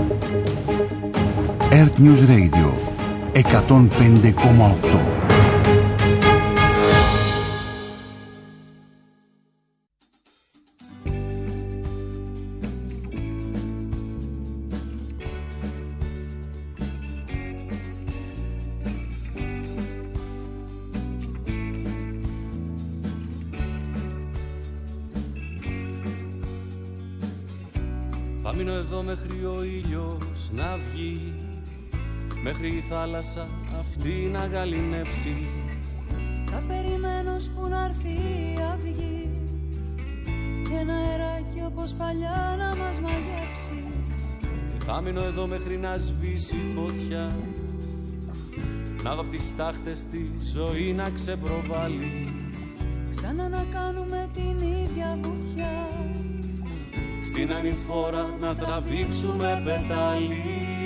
Earth News Radio 105,8. Θα μείνω εδώ μέχρι ο ήλιος να βγει, μέχρι η θάλασσα αυτή να γαληνέψει. Θα περιμένω που να έρθει η αυγή και ένα αεράκι όπως παλιά να μας μαγέψει. Θα μείνω εδώ μέχρι να σβήσει η φωτιά, να δω απ' τις τάχτες τη ζωή να ξεπροβάλλει. Ξανά να κάνουμε την ίδια βουτιά, στην ανηφόρα να τραβήξουμε πετάλι.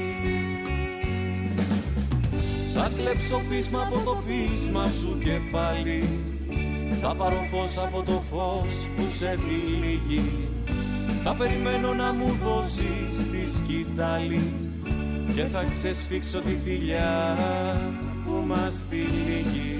Θα κλέψω πείσμα από το πείσμα σου και πάλι, θα πάρω φως από το φως που σε τυλίγει. Θα περιμένω να μου δώσεις τη σκητάλη και θα ξεσφίξω τη θηλιά που μας τυλίγει.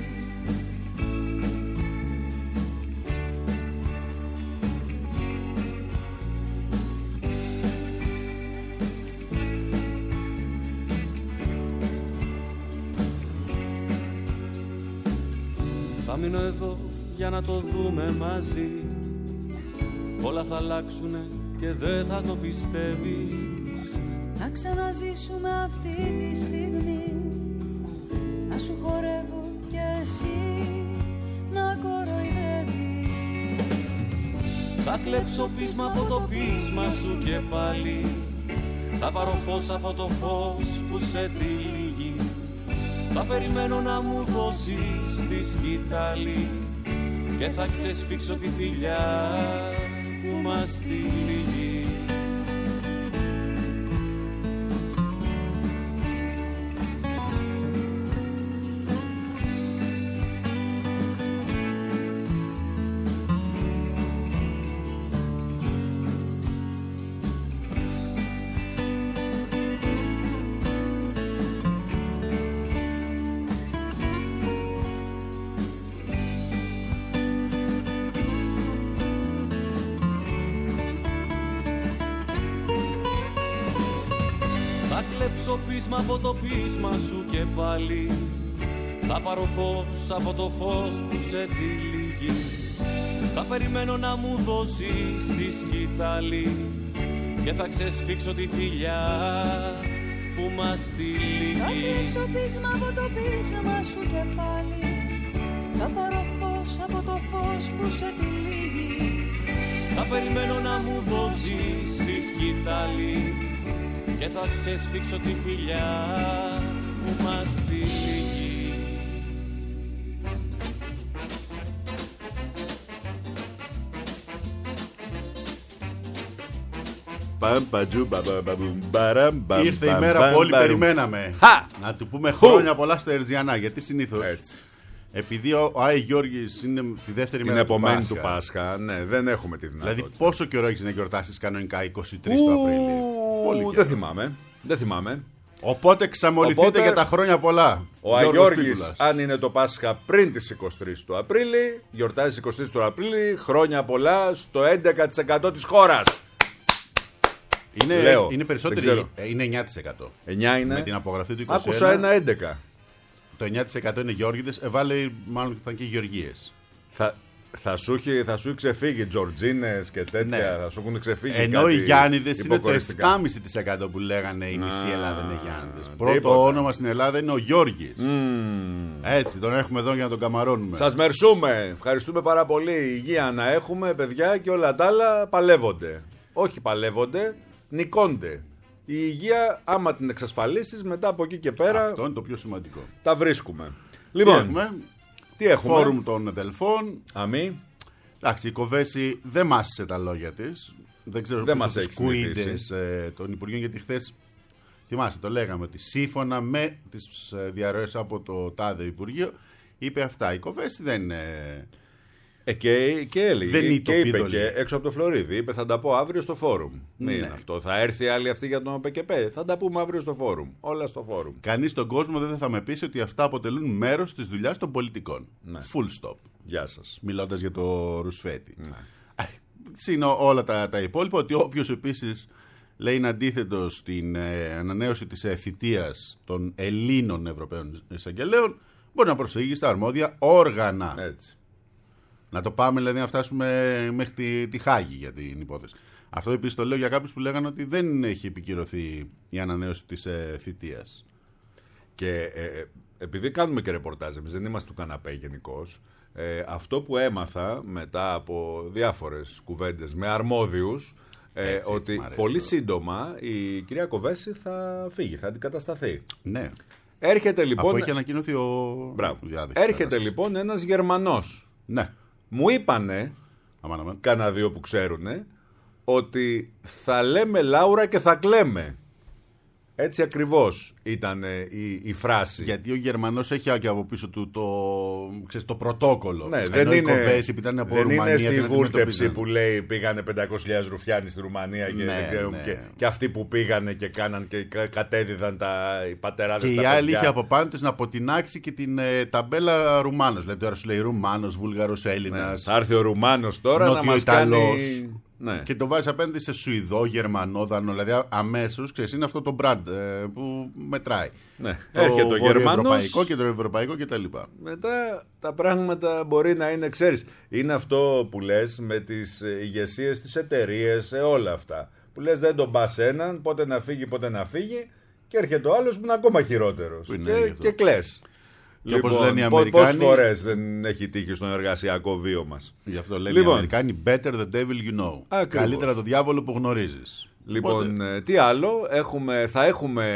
Θα μείνω εδώ για να το δούμε μαζί, όλα θα αλλάξουνε και δεν θα το πιστεύεις. Να ξαναζήσουμε αυτή τη στιγμή, να σου χορεύω και εσύ να κοροϊδεύεις. Θα κλέψω πείσμα από το πείσμα σου και πάλι, θα πάρω φως από το φως που σε τυλίγει. Θα περιμένω να μου δώσεις τη σκητάλη και θα ξεσφίξω τη θηλιά που μας τυλίγει. κλέψω πείσμα από το πείσμα σου και πάλι θα πάρω φως από το φως που σε τυλίγει. Θα περιμένω να μου δώσεις τη σκητάλη και θα ξεσφίξω τη θηλιά που μας τυλίγει. Θα κλέψω πείσμα από το πείσμα σου και πάλι θα πάρω φως από το φως που σε τυλίγει. Θα περιμένω να μου δώσεις τη σκητάλη και θα ξεσφίξω τη θηλιά που μας τυλίγει. Ήρθε η μέρα που όλοι περιμέναμε. Να του πούμε χρόνια πολλά στο Ερτζιανά. Γιατί συνήθως επειδή ο Άι Γιώργης είναι τη δεύτερη μέρα του Πάσχα. του Πάσχα, ναι, δεν έχουμε τη δυνατότητα. Δηλαδή πόσο καιρό έχεις να γιορτάσεις κανονικά 23 του Απρίλη? Δεν θυμάμαι. Οπότε ξαμολυθείτε για τα χρόνια πολλά. Ο Άι Γιώργης, αν είναι το Πάσχα πριν τις 23 του Απρίλη, γιορτάζει 23 του Απρίλη, χρόνια πολλά στο 11% της χώρας. Είναι περισσότερο. Είναι 9%. 9 είναι. Με την απογραφή του 21. Άκουσα ένα 11%. Το 9% είναι Γιώργηδες. Βάλε μάλλον θα είναι και Γεωργίες. Θα σου έχει ξεφύγει Τζορτζίνες και τέτοια. Ναι. Θα σου έχουν ξεφύγει. Ενώ οι Γιάννηδες είναι το 7,5% που λέγανε η μισή Ελλάδα είναι Γιάννηδες. Πρώτο όνομα στην Ελλάδα είναι ο Γιώργης. Έτσι, τον έχουμε εδώ για να τον καμαρώνουμε. Σας μερσούμε. Ευχαριστούμε πάρα πολύ. Υγεία να έχουμε, παιδιά, και όλα τα άλλα παλεύονται. Όχι παλεύονται, νικώνται. Η υγεία, άμα την εξασφαλίσεις, μετά από εκεί και πέρα. Αυτό είναι το πιο σημαντικό. Τα βρίσκουμε. Λοιπόν, τι έχουμε? Φόρουμ των Δελφών. Αμή. Εντάξει, η Κοβέση δεν μάσησε τα λόγια της. Δεν ξέρω δεν μας έχει κουίντες των Υπουργείων, γιατί χθες, θυμάστε, το λέγαμε ότι σύμφωνα με τις διαρροές από το τάδε Υπουργείο, είπε αυτά. Η Κοβέση δεν Και έλεγε. Δεν είναι και το είπε φίδωλι. και έξω από το Φλωρίδι. Είπε θα τα πω αύριο στο φόρουμ. Ναι. Είναι αυτό. Θα έρθει άλλη αυτή για τον ΟΠΕΚΕΠΕ. Θα τα πούμε αύριο στο φόρουμ. Όλα στο φόρουμ. Κανείς στον κόσμο δεν θα με πείσει ότι αυτά αποτελούν μέρος της δουλειάς των πολιτικών. Ναι. Full stop. Γεια σας. Μιλώντας για το Ρουσφέτη. Ναι. Είναι όλα τα υπόλοιπα, ότι όποιος επίσης λέει είναι αντίθετο στην ανανέωση της θητείας των Ελλήνων Ευρωπαίων εισαγγελέων, μπορεί να προσφύγει στα αρμόδια όργανα. Έτσι. Να το πάμε δηλαδή να φτάσουμε μέχρι τη Χάγη για την υπόθεση. Αυτό επίσης το λέω για κάποιους που λέγανε ότι δεν έχει επικυρωθεί η ανανέωση της θητείας. Και επειδή κάνουμε και ρεπορτάζ, εμείς δεν είμαστε του καναπέ γενικώς, αυτό που έμαθα μετά από διάφορες κουβέντες με αρμόδιους, ότι πολύ σύντομα η κυρία Κοβέση θα φύγει, θα αντικατασταθεί. Ναι. Έρχεται λοιπόν. Αφού έχει ανακοινωθεί ο. Έρχεται λοιπόν ένας Γερμανός. Ναι. Μου είπανε, κάνα δύο που ξέρουνε, ότι θα λέμε Λάουρα και θα κλαίμε. Έτσι ακριβώς ήταν η φράση. Γιατί ο Γερμανός έχει και από πίσω του το πρωτόκολλο. Ναι, δεν είναι στη Ρουμανία, βούρτεψη που λέει πήγανε 500.000 ρουφιάνοι στη Ρουμανία και αυτοί που πήγανε και κάναν και κατέδιδαν οι πατεράδες τα παιδιά. Και η άλλη είχε από πάνω της να αποτινάξει και την ταμπέλα Ρουμάνος. Δηλαδή τώρα σου λέει Ρουμάνος, Βούλγαρος, Έλληνας. Ναι, θα έρθει ο Ρουμάνος τώρα να μας κάνει. Ναι. Και το βάζει απέναντι σε Σουηδό, Γερμανό, Δανό. Δηλαδή αμέσως ξέρεις, είναι αυτό το brand που μετράει. Ναι. Το Έρχεται ο Γερμανός. Ευρωπαϊκό και το ευρωπαϊκό κτλ. Μετά τα πράγματα μπορεί να είναι, ξέρεις, είναι αυτό που λες με τις ηγεσίες, τις εταιρείες, όλα αυτά. Που λες δεν τον πας έναν, πότε να φύγει, πότε να φύγει. Και έρχεται ο άλλος που είναι ακόμα χειρότερος. Και κλαις. Λοιπόν, όπως λένε οι Αμερικάνοι. Πόσες φορές δεν έχει τύχει στον εργασιακό βίο μας. Γι' αυτό λένε οι Αμερικάνοι better the devil you know. Ακριβώς. Καλύτερα το διάβολο που γνωρίζεις. Λοιπόν, τι άλλο, θα έχουμε,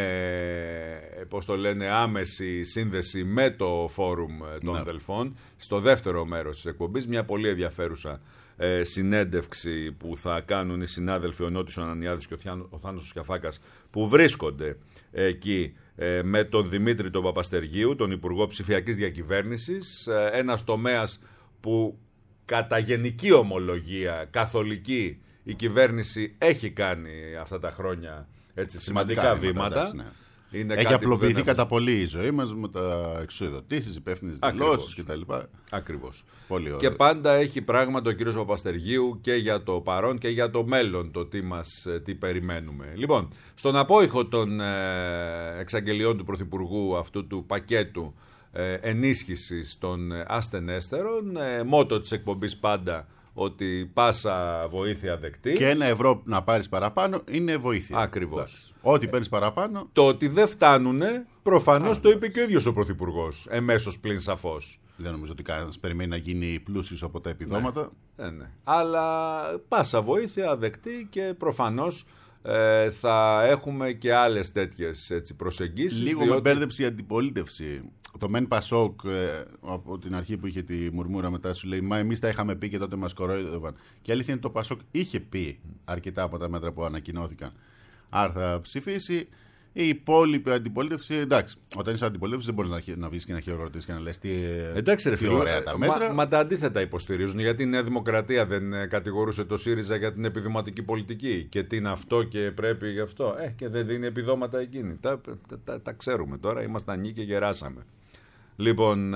πώς το λένε, άμεση σύνδεση με το φόρουμ των αδελφών στο δεύτερο μέρος της εκπομπής, μια πολύ ενδιαφέρουσα συνέντευξη που θα κάνουν οι συνάδελφοι ο Νότης ο Ανανιάδης και ο Θάνος ο Σκιαφάκας που βρίσκονται εκεί με τον Δημήτρη τον Παπαστεργίου, τον Υπουργό Ψηφιακής Διακυβέρνησης, ένας τομέας που κατά γενική ομολογία καθολική η κυβέρνηση έχει κάνει αυτά τα χρόνια σημαντικά βήματα. Είναι έχει απλοποιηθεί κατά πολύ η ζωή μας με τα εξουσιοδοτήσεις, υπεύθυνες δηλώσεις κτλ. Ακριβώς. Πολύ ωραία. Και πάντα έχει πράγματα ο κύριος Παπαστεργίου και για το παρόν και για το μέλλον το τι περιμένουμε. Λοιπόν, στον απόϊχο των εξαγγελιών του Πρωθυπουργού αυτού του πακέτου ενίσχυσης των ασθενέστερων, μότο της εκπομπής πάντα ότι πάσα βοήθεια δεκτή. Και €1 να πάρεις παραπάνω είναι βοήθεια. Ακριβώς. Ό,τι παίρνεις παραπάνω. Το ότι δεν φτάνουνε, προφανώς το είπε και ο ίδιος ο Πρωθυπουργός. Εμέσως πλην σαφώς. Δεν νομίζω ότι κανένας περιμένει να γίνει πλούσιος από τα επιδόματα. Ναι. Αλλά πάσα βοήθεια δεκτή και προφανώς θα έχουμε και άλλες τέτοιες προσεγγίσεις. Λίγο με μπέρδεψε η αντιπολίτευση. Το Μεν Πασόκ από την αρχή που είχε τη μουρμούρα μετά σου λέει «Μα εμείς τα είχαμε πει και τότε μας κορόιδευαν». Και αλήθεια είναι το Πασόκ είχε πει αρκετά από τα μέτρα που ανακοινώθηκαν. Άρα θα ψηφίσει. Η υπόλοιπη αντιπολίτευση, εντάξει, όταν είσαι αντιπολίτευση δεν μπορείς να βγεις και να χειροκροτήσεις και να λες τι ωραία τα μέτρα. Μα τα αντίθετα υποστηρίζουν, γιατί η Νέα Δημοκρατία δεν κατηγορούσε το ΣΥΡΙΖΑ για την επιδοματική πολιτική και τι είναι αυτό και πρέπει γι' αυτό. Και δεν δίνει επιδόματα εκείνη. Τα ξέρουμε τώρα, είμαστε ανοί και γεράσαμε. Λοιπόν,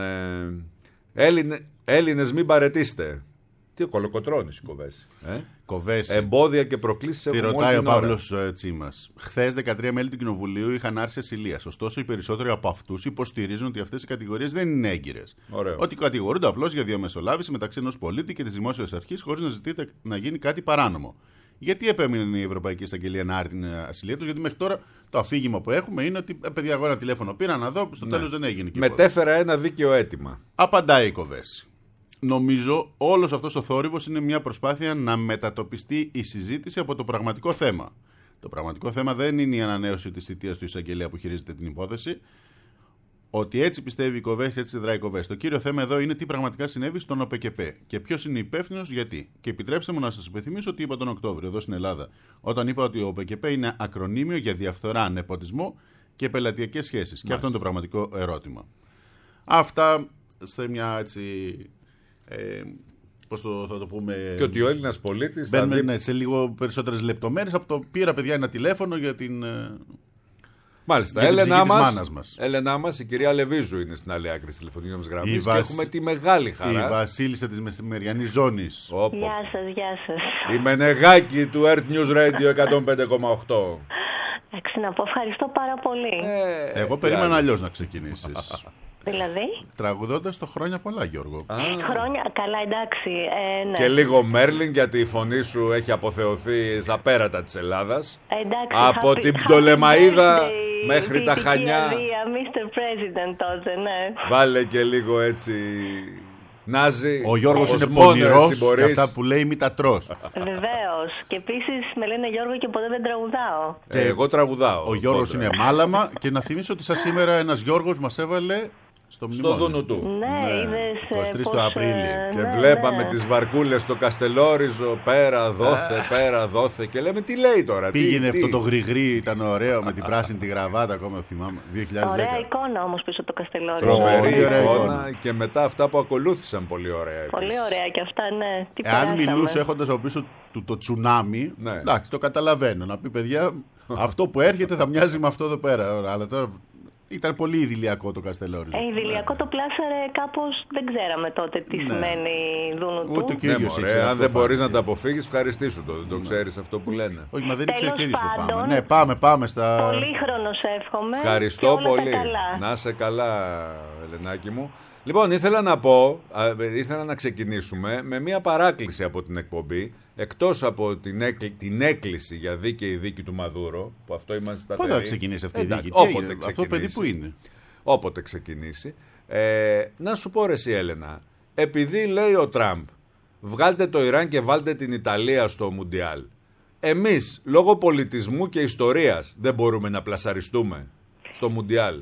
Έλληνες μην παρετήστε. Τι κολοκοτρώνεις η Κοβέση. Εμπόδια και προκλήσεις έχουμε. Τη ρωτάει ο Παύλος Τσίμας. Χθες 13 μέλη του Κοινοβουλίου είχαν άρση ασυλίας. Ωστόσο, οι περισσότεροι από αυτούς υποστηρίζουν ότι αυτές οι κατηγορίες δεν είναι έγκυρες. Ότι κατηγορούνται απλώς για διαμεσολάβηση μεταξύ ενός πολίτη και της δημόσιας αρχής χωρίς να ζητείται να γίνει κάτι παράνομο. Γιατί επέμεινε η Ευρωπαϊκή Εισαγγελία να άρει την ασυλία τους? Γιατί μέχρι τώρα το αφήγημα που έχουμε είναι ότι παιδιά, εγώ ένα τηλέφωνο πήρα να δω, στο τέλος δεν έγινε. Μετέφερα ένα δίκαιο αίτημα. Απαντάει η Κοβέση. Νομίζω όλος αυτός ο θόρυβος είναι μια προσπάθεια να μετατοπιστεί η συζήτηση από το πραγματικό θέμα. Το πραγματικό θέμα δεν είναι η ανανέωση της θητείας του εισαγγελέα που χειρίζεται την υπόθεση. Ότι έτσι πιστεύει η Κοβέση, έτσι δράει η Κοβέση. Το κύριο θέμα εδώ είναι τι πραγματικά συνέβη στον ΟΠΕΚΕΠΕ και ποιος είναι υπεύθυνος γιατί. Και επιτρέψτε μου να σας υπενθυμίσω ότι είπα τον Οκτώβριο εδώ στην Ελλάδα, όταν είπα ότι ο ΟΠΕΚΕΠΕ είναι ακρονίμιο για διαφθορά, νεποτισμό και πελατειακές σχέσεις. Μάλιστα. Και αυτό είναι το πραγματικό ερώτημα. Αυτά σε μια έτσι. πώς θα το πούμε. Και ότι ο Έλληνας πολίτης. Μπαίνουμε σε λίγο περισσότερες λεπτομέρειες. Από το πήρα, παιδιά, ένα τηλέφωνο για την. Μάλιστα. Έλενά μας, η κυρία Λεβίζου είναι στην άλλη άκρη της τηλεφωνικής γραμμής. Και έχουμε τη μεγάλη χαρά. Η βασίλισσα της μεσημεριανής ζώνης. Γεια σας. Η Μενεγάκη του Earth News Radio 105,8. Να πω ευχαριστώ πάρα πολύ. Εγώ περίμενα αλλιώς να ξεκινήσεις. Δηλαδή? Τραγουδώντας το χρόνια πολλά, Γιώργο. Χρόνια, καλά, εντάξει. Ναι. Και λίγο Μέρλιν, γιατί η φωνή σου έχει αποθεωθεί στα πέρατα της Ελλάδας. Εντάξει, από την Πτολεμαΐδα μέχρι τα Χανιά. Mr. President τότε, ναι. Βάλε και λίγο έτσι. Νάζι. Ο Γιώργος είναι πονηρός και αυτά που λέει μη τα τρως. Βεβαίως. Και επίσης με λένε Γιώργο και ποτέ δεν τραγουδάω. Εγώ τραγουδάω. Ο Γιώργος είναι μάλαμα. Και να θυμίσω ότι σαν σήμερα ένας Γιώργος μας έβαλε στο δούνο του. Ναι, είδες 23 του Απρίλη. Και βλέπαμε τις βαρκούλες στο Καστελόριζο, πέρα δόθε. Και λέμε τι λέει τώρα. Πήγαινε αυτό το γρηγρί, ήταν ωραίο με την πράσινη τη γραβάτα, ακόμα θυμάμαι. 2010. Ωραία εικόνα όμως πίσω το Καστελόριζο. Τρομερή εικόνα. Και μετά αυτά που ακολούθησαν πολύ ωραία. Πολύ ωραία και αυτά, ναι. Εάν μιλούσε έχοντας από πίσω του το τσουνάμι, εντάξει, το καταλαβαίνω. Να πει, παιδιά, αυτό που έρχεται θα μοιάζει με αυτό εδώ πέρα. Αλλά τώρα. Ήταν πολύ ιδηλιακό το Καστελόριζο. Ιδηλιακό το πλάσαρε κάπως, δεν ξέραμε τότε τι σημαίνει δούνου του. Ούτε και ίδιος ήξερε. Αν δεν μπορείς να τα αποφύγεις, ευχαριστήσου το. Δεν το ξέρεις αυτό που λένε. Όχι, μα δεν ήξερε και ίδιος που πάμε. Ναι, πάμε στα. Πολύχρονος εύχομαι. Ευχαριστώ πολύ. Να είσαι καλά, Ελενάκη μου. Λοιπόν, ήθελα να ξεκινήσουμε με μια παράκληση από την εκπομπή. Εκτός από την έκκληση για δίκαιη δίκη του Μαδούρο, που αυτό είμαστε σταθεροί. Πότε θα ξεκινήσει αυτή η δίκη? Αυτό το παιδί που είναι. Όποτε ξεκινήσει. Να σου πω ρε εσύ, Έλενα, επειδή λέει ο Τραμπ, βγάλτε το Ιράν και βάλτε την Ιταλία στο Μουντιάλ. Εμείς, λόγω πολιτισμού και ιστορίας, δεν μπορούμε να πλασαριστούμε στο Μουντιάλ.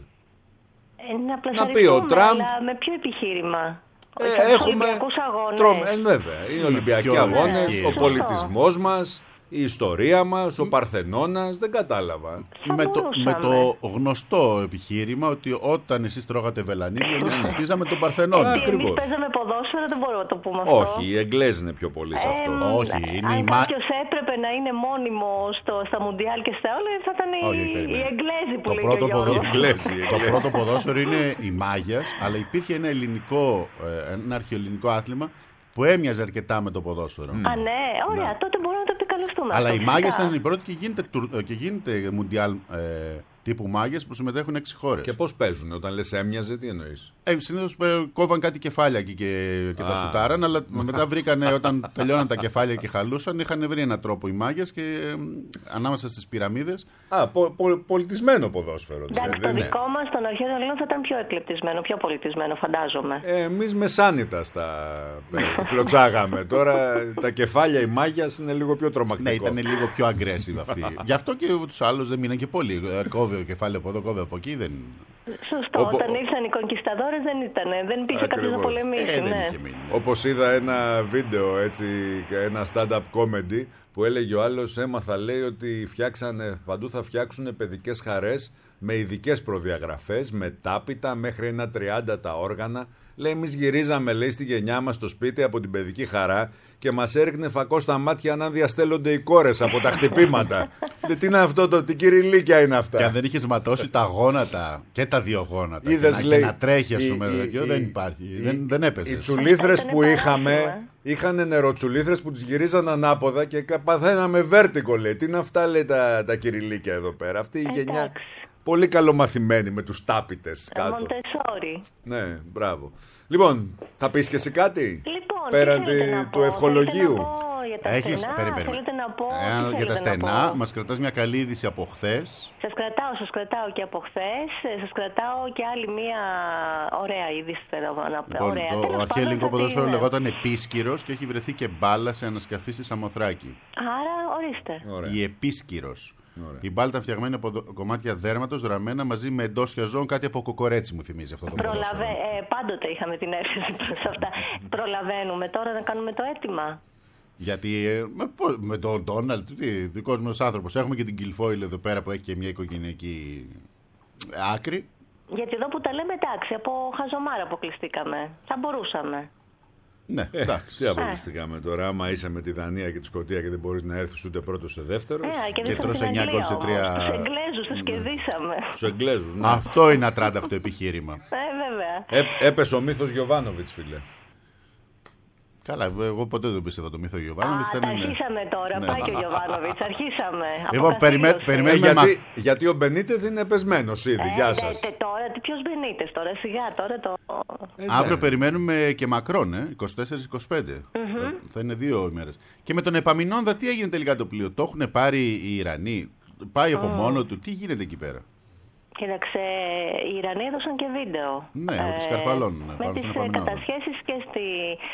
Να πλασαριστούμε, πει ο Τραμπ, αλλά με ποιο επιχείρημα? Έχουμε Ολυμπιακούς αγώνες. βέβαια, είναι Ολυμπιακοί αγώνες, ο πολιτισμός μας, η ιστορία μας, ο Παρθενώνας, δεν κατάλαβα. Με το γνωστό επιχείρημα ότι όταν εσείς τρώγατε βελανίδι, εμείς χτίζαμε τον Παρθενώνα. Εμείς παίζαμε ποδόσφαιρο, δεν μπορούμε να το πούμε αυτό. Όχι, οι Εγγλέζοι είναι πιο πολύ σε αυτό. Όχι, είναι αν κάποιος έπρεπε να είναι μόνιμο στα Μουντιάλ και στα όλα, θα ήταν οι Εγγλέζοι που λέει ο Γιώργος. Το πρώτο ποδόσφαιρο είναι η Μάγιας, αλλά υπήρχε ένα αρχαιοελληνικό άθλημα που έμοιαζε αρκετά με το ποδόσφαιρο. Ναι, ωραία, τότε μπορούμε να το επικαλεστούμε. Αλλά οι Μάγιας ήταν οι πρώτοι και γίνεται Μουντιάλ τύπου Μάγιας που συμμετέχουν 6 χώρες. Και πώς παίζουν, όταν λες έμοιαζε, τι εννοείς? Συνήθως κόβαν κάτι κεφάλια εκεί και τα σουτάραν, αλλά μετά βρήκανε όταν τελειώναν τα κεφάλια και χαλούσαν, είχαν βρει έναν τρόπο οι Μάγιας και ανάμεσα στις πυραμίδες. Πολιτισμένο ποδόσφαιρο. Εντάξει, το δικό μας στον αρχαίο Ελλήνων θα ήταν πιο εκλεπτισμένο, πιο πολιτισμένο, φαντάζομαι. Εμείς μεσάνυτα στα κλωτσάγαμε. Τώρα τα κεφάλια οι Μάγιας είναι λίγο πιο τρομακτικό. Ναι, ήταν λίγο πιο aggressive αυτοί. Γι' αυτό και τους άλλους δεν μείναν και πολύ. Κόβει ο κεφάλι από εδώ, κόβει από εκεί. Σωστό, όταν ήρθαν οι κονκισταδόρες δεν ήτανε, δεν πήγε κάποιος να πολεμήσει. Όπως είδα ένα βίντεο, έτσι, ένα stand-up comedy, που έλεγε ο άλλος, έμαθα, λέει, ότι παντού θα φτιάξουν παιδικές χαρές με ειδικές προδιαγραφές, με τάπητα, μέχρι ένα 30 τα όργανα. Λέει, εμείς γυρίζαμε, λέει, στη γενιά μας στο σπίτι από την παιδική χαρά και μας έριχνε φακό στα μάτια να διαστέλλονται οι κόρες από τα χτυπήματα. Τι είναι αυτό, τι κυριλίκια είναι αυτά. Και αν δεν είχες ματώσει τα γόνατα και τα δύο γόνατα, είδες, και να τρέχει, ας πούμε, δεν υπάρχει, δεν έπαιζε. Οι τσουλήθρες που είχαν νεροτσουλήθρες που τις γυρίζαν ανάποδα και παθαίναμε βέρτικο, λέει. Τι είναι αυτά, λέει, τα κυριλίκια εδώ πέρα. Αυτή η γενιά. Πολύ καλομαθημένη με τους τάπητες κάτω. Μοντεσόρι. Ναι, μπράβο. Λοιπόν, θα πεις και εσύ κάτι? Λοιπόν, πέραν του ευχολογίου. Για τα στενά, μας κρατάς μια καλή είδηση από χθες. Σας κρατάω και από χθες. Σας κρατάω και άλλη μια ωραία είδηση. Το αρχαίο ελληνικό ποδόσφαιρο λεγόταν Επίσκυρος και έχει βρεθεί και μπάλα σε ανασκαφή στη Σαμοθράκη. Άρα, ορίστε. Η Επίσκυρος. Η μπάλα ήταν φτιαγμένη από κομμάτια δέρματος ραμμένα μαζί με εντόσια ζώων, κάτι από κοκορέτσι μου θυμίζει αυτό το ποδόσφαιρο. Πάντοτε είχαμε την αίσθηση προς αυτά. Προλαβαίνουμε τώρα να κάνουμε το αίτημα. Γιατί με τον Ντόναλντ, δικός μας άνθρωπος, έχουμε και την Κιλφόιλ εδώ πέρα που έχει και μια οικογενειακή άκρη. Γιατί εδώ που τα λέμε, εντάξει, από χαζομάρα αποκλειστήκαμε. Θα μπορούσαμε. Ναι, εντάξει. Τι αποκλειστήκαμε τώρα, άμα είσαι με τη Δανία και τη Σκωτία και δεν μπορείς να έρθεις ούτε πρώτος ούτε δεύτερος. Και τρως 9 γκολ σε 3. Τους Εγγλέζους τους κερδίσαμε. Τους Εγγλέζους, ναι. Αυτό είναι ατράνταχτο επιχείρημα. Βέβαια. Έπεσε ο μύθος Γιοβάνοβιτς, φίλε. Καλά, εγώ ποτέ δεν πίστευα το μύθο Γιοβάνοβιτς. Αρχίσαμε τώρα, Ναι. πάει και ο Γιοβάνοβιτς, αρχίσαμε. Λοιπόν, περιμένουμε. Γιατί ο Μπενίτεθ είναι πεσμένος ήδη, γεια σας. Τώρα, ποιος Μπενίτες τώρα, σιγά, τώρα το... Αύριο περιμένουμε και Μακρόν, 24-25. Θα είναι 2 ημέρες. Και με τον Επαμεινόντα τι έγινε τελικά το πλοίο? Το έχουν πάρει οι Ιρανοί? Πάει από μόνο του? Τι γίνεται εκεί πέρα? Κοίταξε, οι Ιρανοί έδωσαν και βίντεο. Ναι, ότι σκαρφαλώνουν. Με τις κατασχέσεις και στη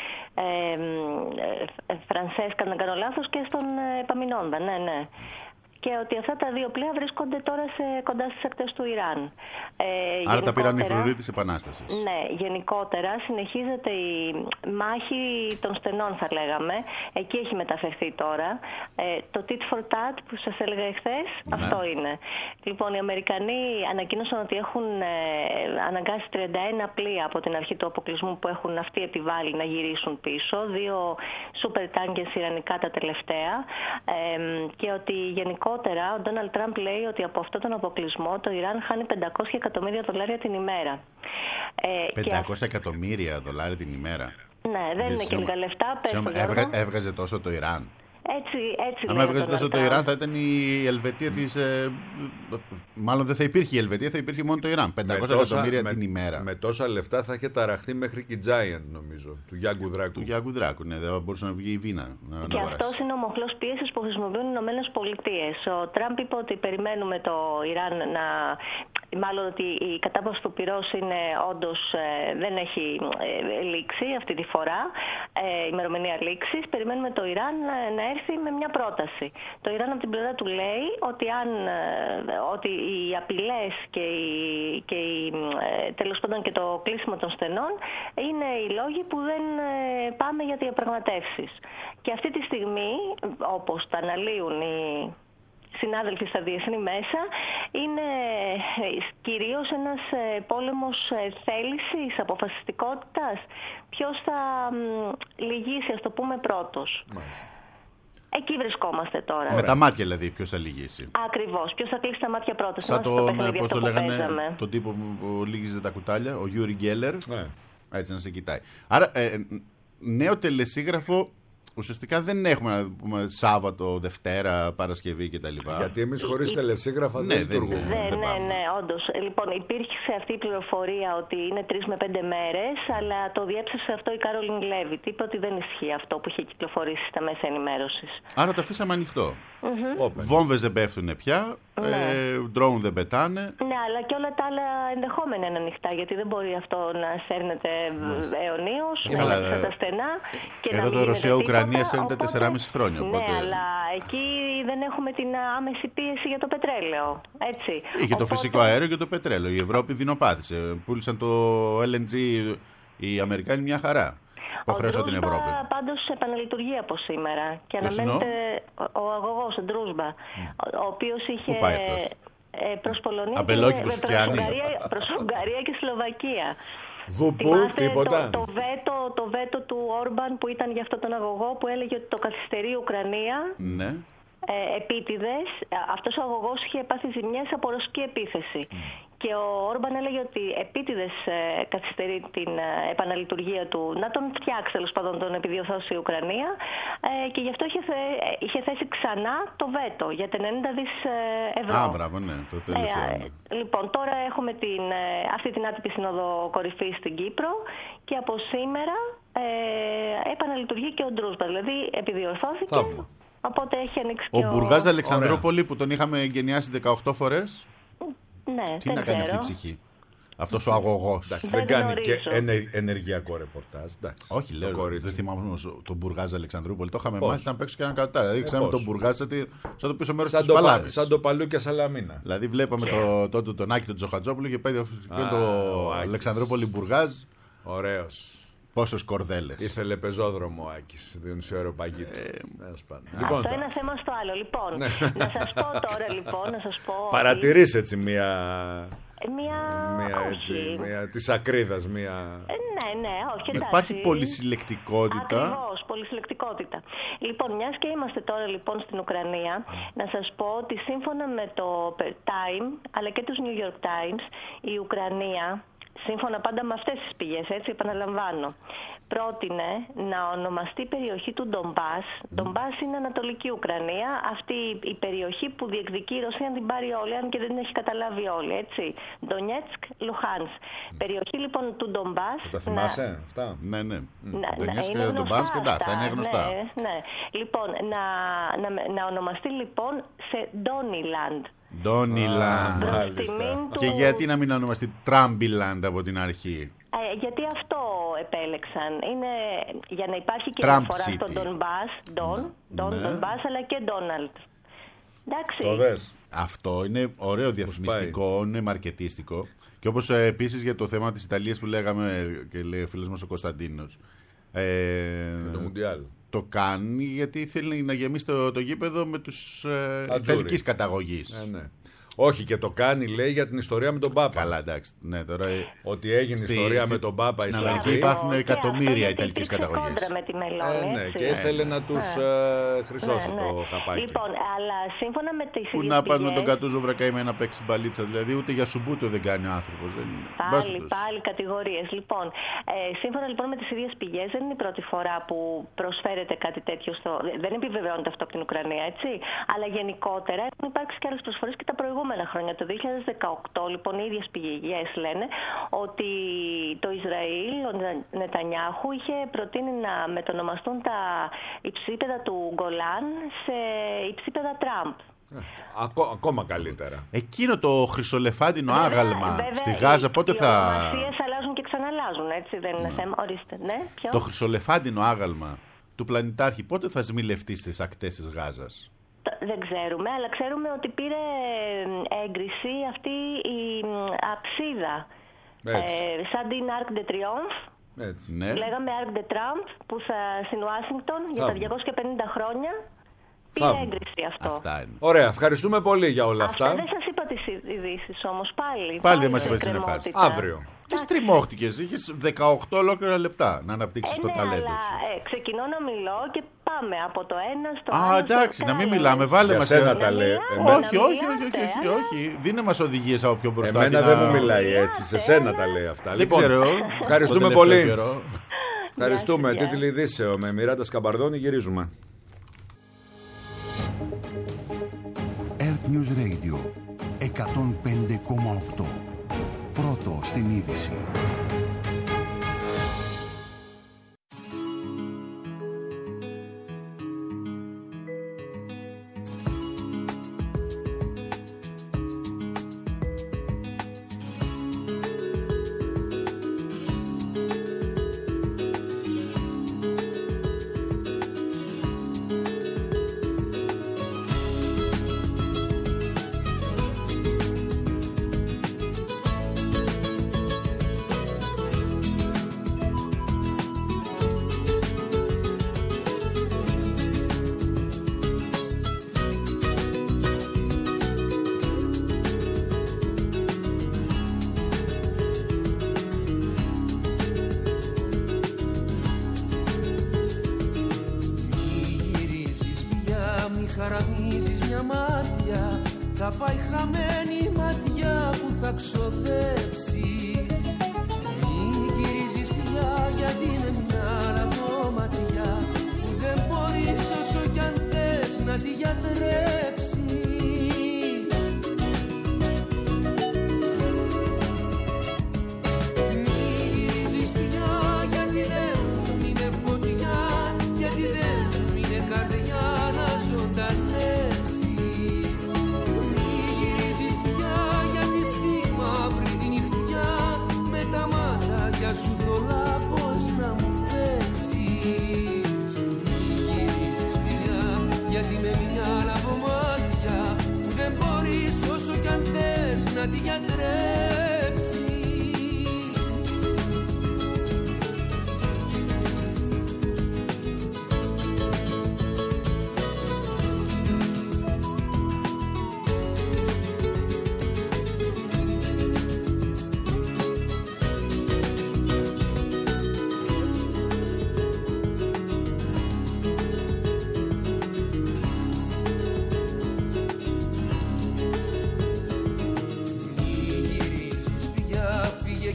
Φρανσέσκα, αν δεν κάνω λάθος, και στον Επαμεινόντα, ναι. Και ότι αυτά τα 2 πλοία βρίσκονται τώρα κοντά στις ακτές του Ιράν. Άρα τα πήραν οι φρουροί της Επανάστασης. Ναι, γενικότερα συνεχίζεται η μάχη των στενών, θα λέγαμε. Εκεί έχει μεταφερθεί τώρα. Το tit for tat που σας έλεγα εχθές, αυτό είναι. Λοιπόν, οι Αμερικανοί ανακοίνωσαν ότι έχουν αναγκάσει 31 πλοία από την αρχή του αποκλεισμού που έχουν αυτοί επιβάλει να γυρίσουν πίσω. 2 super tankers ιρανικά τα τελευταία. Και ότι γενικότερα ο Ντόναλντ Τραμπ λέει ότι από αυτόν τον αποκλεισμό το Ιράν χάνει $500 εκατομμύρια την ημέρα. 500 εκατομμύρια δολάρια την ημέρα. Ναι, δεν είναι και λίγα λεφτά. Έβγαζε τόσο το Ιράν? Έτσι αν έβγαζε τόσο το Ιράν θα ήταν η Ελβετία της... μάλλον δεν θα υπήρχε η Ελβετία, θα υπήρχε μόνο το Ιράν. 500 εκατομμύρια την ημέρα. Με τόσα λεφτά θα είχε ταραχθεί μέχρι και η Giant, νομίζω, του Γιάνγκου Δράκου. Του Γιάνγκου Δράκου, ναι, δεν μπορούσε να βγει η Βίνα. Και αυτός είναι ο μοχλός πίεσης που χρησιμοποιούν οι Ηνωμένες Πολιτείες. Ο Τραμπ είπε ότι περιμένουμε το Ιράν να... Μάλλον ότι η κατάπαυση του πυρός είναι όντως δεν έχει λήξει αυτή τη φορά, ημερομηνία λήξης. Περιμένουμε το Ιράν να έρθει με μια πρόταση. Το Ιράν από την πλευρά του λέει ότι οι απειλές και τέλος πάντων και το κλείσιμο των στενών είναι οι λόγοι που δεν πάμε για διαπραγματεύσεις. Και αυτή τη στιγμή, όπως τα αναλύουν οι συνάδελφοι στα διεθνή μέσα, είναι κυρίως ένας πόλεμος θέλησης, αποφασιστικότητας. Ποιος θα λυγίσει, ας το πούμε, πρώτος. Μάλιστα. Εκεί βρισκόμαστε τώρα. Με τα μάτια δηλαδή, ποιος θα λυγίσει. Ακριβώς. Ποιος θα κλείσει τα μάτια πρώτος. Σαν πώς το λέγανε, τον τύπο που λύγιζε τα κουτάλια, ο Γιούρι Γκέλλερ. Έτσι να σε κοιτάει. Άρα, νέο τελεσίγραφο ουσιαστικά δεν έχουμε, να πούμε, Σάββατο, Δευτέρα, Παρασκευή κτλ. Γιατί εμείς χωρίς τελεσίγραφα δεν λειτουργούμε. Ναι, όντως. Λοιπόν, υπήρχε αυτή η πληροφορία ότι είναι 3 με 5 μέρες, αλλά το διέψευσε αυτό η Κάρολιν Λέβιτ. Είπε ότι δεν ισχύει αυτό που είχε κυκλοφορήσει στα μέσα ενημέρωσης. Άρα το αφήσαμε ανοιχτό. Βόμβες δεν πέφτουν πια, ντρόουν δεν πετάνε. Ναι, αλλά και όλα τα άλλα ενδεχόμενα είναι ανοιχτά, γιατί δεν μπορεί αυτό να σέρνεται αιωνίως, να είναι τα στενά. Εδώ το Ρωσία-Ουκρανία σέρνεται 4,5 χρόνια. Ναι, αλλά εκεί δεν έχουμε την άμεση πίεση για το πετρέλαιο. Έτσι. Είχε το φυσικό αέριο και το πετρέλαιο. Η Ευρώπη δεινοπάθησε. Πούλησαν το LNG οι Αμερικάνοι μια χαρά. Υποχρέωσαν την Ευρώπη. Πάντως επαναλειτουργεί από σήμερα. Και αναμένεται ο αγωγός, ο Ντρούσμπα, ο οποίος είχε προς Πολωνία προς Ουγγαρία και Σλοβακία. Τίποτα. Το βέτο του Όρμπαν που ήταν για αυτόν τον αγωγό, που έλεγε ότι το καθυστερεί η Ουκρανία. Ναι. Επίτηδες. Αυτός ο αγωγός είχε πάθει ζημιές από ρωσική επίθεση. Και ο Όρμπαν έλεγε ότι επίτηδες καθυστερεί την επαναλειτουργία του, να τον φτιάξει τέλος πάντων, τον επιδιορθώσει η Ουκρανία, και γι' αυτό είχε θέσει ξανά το βέτο για τα 90 δις ευρώ. Μπράβο, ναι, το τελευταίο. Λοιπόν, τώρα έχουμε αυτή την άτυπη σύνοδο κορυφής στην Κύπρο και από σήμερα επαναλειτουργεί και ο Ντρούσμπα, δηλαδή επιδιορθώθηκε. Θαύμα. Οπότε έχει ανοίξει ο Μπουργάζ Αλεξανδρούπολη που τον είχαμε εγκαινιάσει 18 φορές. Ναι, τι να κάνει αυτή η ψυχή, αυτός ο αγωγός. Δεν κάνει και ενεργειακό ρεπορτάζ. Όχι, λέω, δεν θυμάμαι όμως τον Μπουργάζ Αλεξανδρούπολη. Το είχαμε μάθει να παίξω και έναν κατάρα. Δηλαδή ξέραμε τον Μπουργάζ σαν το πίσω μέρος της Παλάμης. Σαν το Παλού και Σαλαμίνα. Δηλαδή βλέπαμε τότε τον Άκη τον Τζοχατζόπουλο και πήρε το Αλεξανδρούπολη Μπουργάζ. Ωραίος. Πόσες κορδέλες. Ήθελε πεζόδρομο ο Άκης, διονυσιόρο παγίτη. Αυτό ένα θέμα στο άλλο. Λοιπόν, να σας πω τώρα, να σας πω. Παρατηρείς έτσι Μία της ακρίδας, μία... Ναι, όχι, εντάξει. Υπάρχει πολυσυλλεκτικότητα. Ακριβώς, πολυσυλλεκτικότητα. Λοιπόν, μιας και είμαστε τώρα λοιπόν στην Ουκρανία, να σας πω ότι σύμφωνα με το Time, αλλά και τους New York Times, η Ουκρανία, σύμφωνα πάντα με αυτές τις πηγές, έτσι επαναλαμβάνω, πρότεινε να ονομαστεί περιοχή του Ντομπάς. Ντομπάς είναι Ανατολική Ουκρανία, αυτή η περιοχή που διεκδικεί η Ρωσία να την πάρει όλη, αν και δεν την έχει καταλάβει όλη, έτσι. Ντονιέτσκ, Λουχάνς. Περιοχή λοιπόν του Ντομπάς. Τα θυμάσαι αυτά? Ναι. Ντονιέτσκ και Ντομπάς και αυτά είναι γνωστά. Ναι. Λοιπόν, να ονομαστεί λοιπόν σε Ντόνιλαντ. Ντόνιλαντ. Και γιατί να μην ονομαστεί Τραμπιλαντ από την αρχή? Γιατί αυτό επέλεξαν. Είναι για να υπάρχει και διαφορά στον Ντονμπάς, Ντονμπάς, αλλά και Ντόναλντ. Εντάξει. Το δες. Αυτό είναι ωραίο διαφημιστικό, είναι μαρκετίστικο. Και όπως επίσης για το θέμα της Ιταλίας που λέγαμε και λέει ο φίλος μας ο Κωνσταντίνος. Το Μουντιάλ. Το κάνει γιατί θέλει να γεμίσει το γήπεδο με τους ιταλικής καταγωγής. Ναι. Όχι, και το κάνει, λέει, για την ιστορία με τον Πάπα. Καλά, εντάξει. Ναι, τώρα... Ότι έγινε ιστορία με τον Πάπα στην Αμερική υπάρχουν εκατομμύρια ιταλικής καταγωγής. Με τη Μελώνη, ναι, και ήθελε να τους χρυσώσει το χαπάκι. Λοιπόν, αλλά σύμφωνα με τις Που να πας με τον Κατούζο Βρακαήμαι να παίξει μπαλίτσα, δηλαδή ούτε για σουμπούτο δεν κάνει ο άνθρωπος. Πάλι κατηγορίες. Λοιπόν, σύμφωνα λοιπόν με τις ίδιες πηγές, δεν είναι η πρώτη φορά που προσφέρεται κάτι τέτοιο δεν επιβεβαιώνεται αυτό από την Ουκρανία, έτσι. Αλλά γενικότερα έχουν υπάρξει και άλλες προσφορές και τα προηγούμενα χρόνια. Το 2018, λοιπόν, οι ίδιες πηγές λένε ότι το Ισραήλ, ο Νετανιάχου, είχε προτείνει να μετονομαστούν τα υψίπεδα του Γκολάν σε υψίπεδα Τραμπ. Ακόμα καλύτερα. Εκείνο το χρυσολεφάντινο άγαλμα στη Γάζα πότε θα... Οι ονομασίες αλλάζουν και ξαναλλάζουν, έτσι, δεν είναι θέμα. Ορίστε, ναι, ποιο? Το χρυσολεφάντινο άγαλμα του πλανητάρχη πότε θα σμιλευτεί στις ακτές της Γάζας? Δεν ξέρουμε, αλλά ξέρουμε ότι πήρε έγκριση αυτή η αψίδα. Σαν την Arc de Triomphe. Ναι. Λέγαμε Arc de Triomphe που στην Ουάσιγκτον για τα 250 χρόνια πήρε έγκριση αυτό. Αυτά είναι. Ωραία, ευχαριστούμε πολύ για όλα αυτά. Δεν σας είπα τις ειδήσεις όμως πάλι. Πάλι δεν μας είπα τις ευχάριστες. Αύριο. Τι τριμώχτηκες, είχες 18 ολόκληρα λεπτά να αναπτύξεις το ταλέντο σου. Ξεκινώ να μιλώ και πάμε από το ένα στο άλλο. Εντάξει, να μην μιλάμε, βάλε μας ένα τα λέει. Όχι, δίνε μας οδηγίες από πιο μπροστά. Εμένα δεν μου μιλάει έτσι, σε σένα τα λέει αυτά. Λοιπόν, ευχαριστούμε πολύ. Ευχαριστούμε. Τίτλοι ειδήσεων με Μιράντα Σκαμπαρδόνη, γυρίζουμε. Earth News Radio 105,8. Πρώτο στην είδηση. Χαραμίζεις μια μάτια, θα πάει χαμένη η ματιά που θα ξοδέψεις. Μη γυρίζεις πια γιατί είναι μια λαμπρόματια που δεν μπορείς όσο κι αν θες να τη γιατρέψεις. Μη γυρίζεις πια γιατί δεν μου είναι φωτιά, γιατί δεν μου είναι καρδιά να ζωντανέψεις. Μη γυρίζεις πια γιατί στη μαύρη τη νυχτιά με τα μάτια σου θολά πως να μου παίξεις. Μη γυρίζεις πια γιατί με μια λαμπομάτια που δεν μπορείς όσο κι αν θες να τη γιατρέψεις.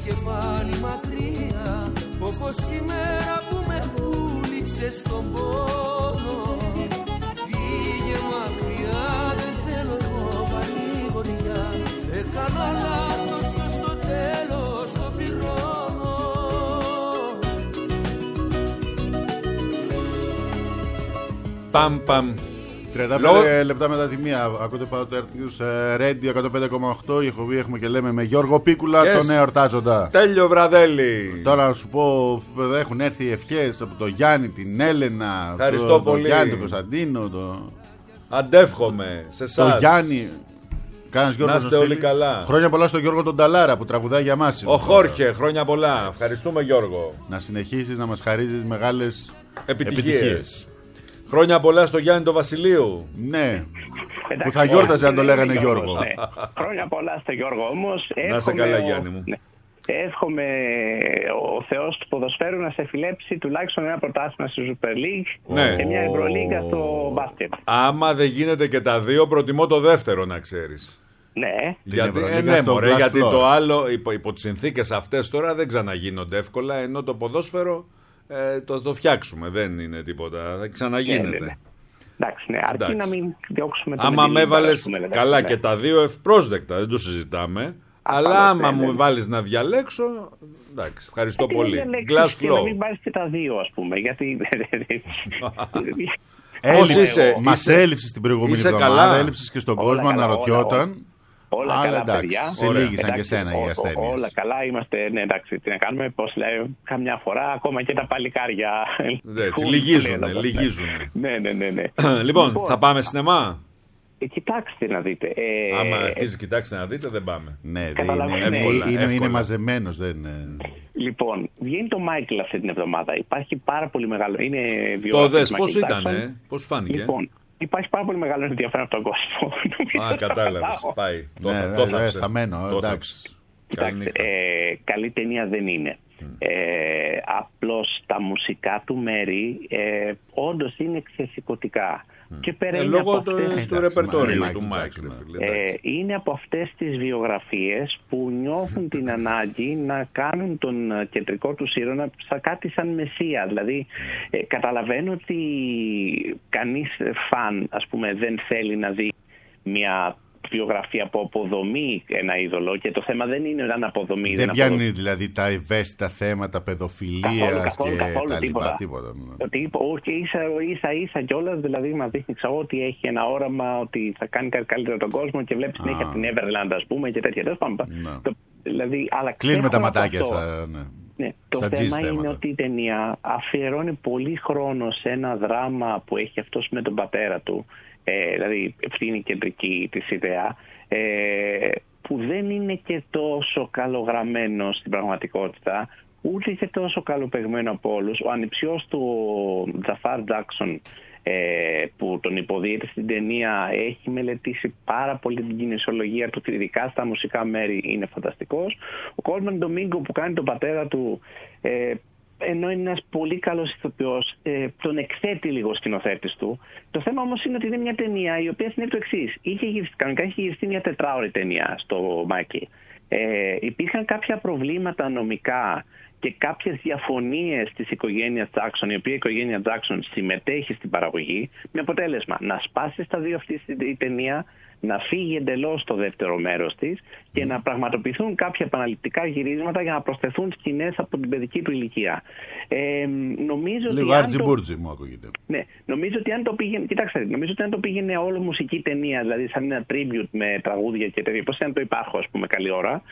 και πάλι μακριά, όπως η μέρα που με πούλησε στον πόνο. Φύγε μακριά, δεν θέλω εγώ παρηγοριά, έκανα λάθος και στο τέλος το πληρώνω. Παμ παμ. 35 λεπτά μετά τη μία. Ακούτε πάντα το Earth Radio 105,8. Η εκπομπή έχουμε και λέμε με Γιώργο Πίκουλα, τον εορτάζοντα. Τέλειο βραδέλη. Τώρα να σου πω, έχουν έρθει ευχές από τον Γιάννη, την Έλενα, Ευχαριστώ πολύ. τον Γιάννη, τον Κωνσταντίνο, Αντεύχομαι σε εσάς. τον Γιάννη. Να είστε όλοι καλά. Χρόνια πολλά στον Γιώργο τον Ταλάρα που τραγουδάει για μας. Ο Χόρχε, χρόνια πολλά. Ευχαριστούμε Γιώργο. Να συνεχίσεις να μας χαρίζεις μεγάλες Επιτυχίες. Χρόνια πολλά στο Γιάννη τον Βασιλείου. Ναι. Που θα γιόρταζε αν το λέγανε Γιώργο. Ναι. Χρόνια πολλά στο Γιώργο όμως. Να είσαι καλά Γιάννη μου. Ναι. Εύχομαι ο Θεός του ποδοσφαίρου να σε φιλέψει τουλάχιστον ένα πρωτάθλημα στη Super League Ναι. και μια Ευρωλίγκα στο μπάσκετ. Άμα δεν γίνεται και τα δύο, προτιμώ το δεύτερο να ξέρεις. Ναι. Γιατί, Ευρωλίγκα ναι, στο μωρέ, Glass γιατί Floor. το άλλο υπό τις συνθήκες αυτές τώρα δεν ξαναγίνονται εύκολα, ενώ το ποδόσφαιρο το φτιάξουμε, δεν είναι τίποτα, δεν ξαναγίνεται. Ναι. Εντάξει, ναι, αρκεί Εντάξει. να μην διώξουμε το Άμα με Μεντιλίμπαρ, έβαλες ας πούμε, δηλαδή. καλά Ναι. και τα δύο ευπρόσδεκτα, δεν το συζητάμε. Αλλά άμα ναι, μου ναι. βάλεις να διαλέξω, εντάξει, ευχαριστώ Γιατί πολύ. δεν διαλέξεις Glass και να flow. μην πάρεις και τα δύο, ας πούμε, γιατί... Πώς είσαι, Μας έλειψες την προηγούμενη είσαι εβδομάδα, καλά? έλειψες και στον Όλα κόσμο καλά, αναρωτιόταν. Όλα Αλλά καλά, εντάξει, παιδιά. σε Ωραία. λύγησαν και σένα οι ασθένειες. Όλα καλά, είμαστε. Ναι, εντάξει, τι να κάνουμε. Πώς λέει, καμιά φορά ακόμα και τα παλικάρια. Έτσι, λυγίζουνε. λυγίζουνε. Ναι. Λοιπόν, θα πάμε σινεμά. Κοιτάξτε να δείτε. Άμα αρχίζει, κοιτάξτε να δείτε, δεν πάμε. Ναι, δεν Καταλαβαίνω. είναι Εύκολα. μαζεμένος. Λοιπόν, βγαίνει το Μάικλ αυτή την εβδομάδα. Υπάρχει πάρα πολύ μεγάλο. Είναι Το βιογραφία δες, του πώς Michael ήταν, Jackson. πώς φάνηκε. Λοιπόν, υπάρχει πάρα πολύ μεγάλο ενδιαφέρον από τον κόσμο. Νομίζω Κατάλαβες, σταματάω. πάει. Ναι, θάψε. θα μένω, Το εντάξει. θάψε. Κοιτάξτε, Καληνύχτα. καλή ταινία δεν είναι. Απλώς τα μουσικά του μέρη όντως είναι εξαιρετικά. Και πέρα είναι Λόγω από αυτές, του ρεπερτόριου Michael του Jackson, Μάικλ. ναι. Είναι από αυτές τις βιογραφίες που νιώθουν την ανάγκη να κάνουν τον κεντρικό του ήρωα σαν κάτι σαν μεσία. Δηλαδή καταλαβαίνω ότι κανείς φαν, ας πούμε, δεν θέλει να δει μια βιογραφία που αποδομεί ένα είδωλο, και το θέμα δεν είναι αν αποδομεί. Δεν πιάνει δηλαδή τα ευαίσθητα θέματα παιδοφιλίας και τα λοιπά. Τίποτα. Και ίσα κιόλας, δηλαδή μας δείχνει ότι έχει ένα όραμα ότι θα κάνει κάτι καλύτερο τον κόσμο και βλέπει συνέχεια την Everland, ας πούμε, και τέτοια. Δηλαδή, αλλά κλείνουμε τα ξέχωρα ματάκια από αυτό, στα. ναι, το στα θέμα είναι θέματα. ότι η ταινία αφιερώνει πολύ χρόνο σε ένα δράμα που έχει αυτός με τον πατέρα του. Δηλαδή αυτή είναι η κεντρική της ιδέα, που δεν είναι και τόσο καλογραμμένο στην πραγματικότητα, ούτε και τόσο καλοπαιγμένο από όλους. Ο ανιψιός του Τζαφάρ Τζάκσον, που τον υποδίεται στην ταινία, έχει μελετήσει πάρα πολύ την κινησιολογία του, ειδικά στα μουσικά μέρη είναι φανταστικός. Ο Κόλμαν Ντομίνγκο που κάνει τον πατέρα του, ενώ είναι ένας πολύ καλός ηθοποιός, τον εκθέτει λίγο ο σκηνοθέτης του. Το θέμα όμως είναι ότι είναι μια ταινία η οποία συνέβη το εξής. Κανονικά είχε γυριστεί μια 4ωρη ταινία στο Μάικλ. Υπήρχαν κάποια προβλήματα νομικά και κάποιες διαφωνίες της οικογένειας Τζάκσον, η οποία η οικογένεια Τζάκσον συμμετέχει στην παραγωγή, με αποτέλεσμα να σπάσει στα δύο αυτή η ταινία, να φύγει εντελώς το δεύτερο μέρος της και να πραγματοποιηθούν κάποια επαναληπτικά γυρίσματα για να προσθεθούν σκηνές από την παιδική του ηλικία. Νομίζω λίγο Άρτζιμπούρτζι μου ακούγεται. Ναι, νομίζω ότι αν το πήγαινε, κοιτάξτε, νομίζω ότι αν το πήγαινε όλο μουσική ταινία, δηλαδή σαν ένα tribute με τραγούδια και τέτοια, πώς ήταν το υπάρχω, ας πούμε, καλή ώρα,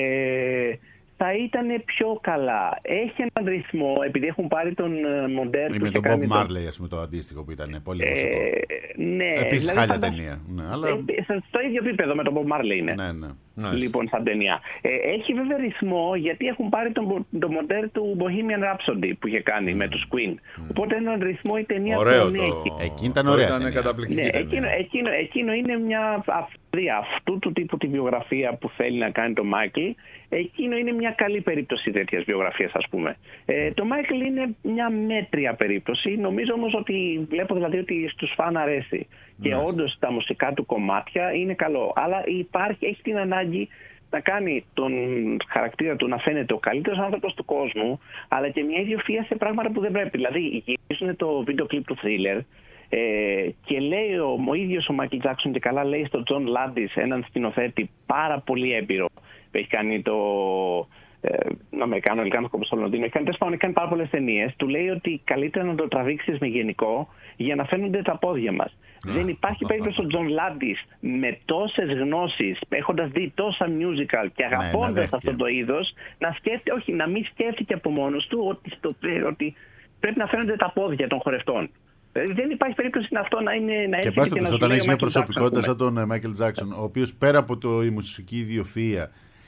θα ήταν πιο καλά. Έχει έναν ρυθμό, επειδή έχουν πάρει τον μοντέρ του. Με τον Bob Marley, ας πούμε, το αντίστοιχο που ήταν πολύ μουσικό. Ναι, επίσης δηλαδή, χάλια ταινία. Ναι, αλλά... στο ίδιο επίπεδο με τον Bob Marley είναι. Ναι. Λοιπόν, σαν ταινία. Έχει βέβαια ρυθμό, γιατί έχουν πάρει το μοντέρ του Bohemian Rhapsody που είχε κάνει με τους Queen. Οπότε έναν ρυθμό η ταινία ωραίο τον έχει. Εκεί ήταν ωραία. Ήταν καταπληκτική. Ναι, εκείνο είναι μια αυτού του τύπου τη βιογραφία που θέλει να κάνει το Μάικλ. Εκείνο είναι μια καλή περίπτωση τέτοιας βιογραφίας, ας πούμε. Το Μάικλ είναι μια μέτρια περίπτωση. Νομίζω όμως ότι βλέπω δηλαδή ότι στους φαν αρέσει. Και όντως τα μουσικά του κομμάτια είναι καλό. Αλλά έχει την ανάγκη να κάνει τον χαρακτήρα του να φαίνεται ο καλύτερος άνθρωπος του κόσμου, αλλά και μια ιδιοφυΐα σε πράγματα που δεν πρέπει. Δηλαδή, γυρίζουν το βίντεο κλιπ του Thriller και λέει ο ίδιος ο Μάικλ Τζάκσον, και καλά λέει στον Τζον Λάντις, έναν σκηνοθέτη πάρα πολύ έμπειρο που έχει κάνει το Αμερικάνο, Ελικάνο Κόμπο στο Λονδίνο, έχει κάνει πάρα πολλές ταινίες. Του λέει ότι καλύτερα να το τραβήξεις με γενικό για να φαίνονται τα πόδια μας. Δεν υπάρχει περίπτωση ο Τζον Λάντις με τόσες γνώσεις, έχοντας δει τόσα musical και αγαπώντας αυτό το είδος, να μην σκέφτηκε από μόνος του ότι πρέπει να φαίνονται τα πόδια των χορευτών. Δηλαδή δεν υπάρχει περίπτωση αυτό να είναι να και πας το όταν έχει μια προσωπικότητα σαν τον Μάικλ Τζάκσον, ο οποίος πέρα από η μουσική ιδιοφυΐα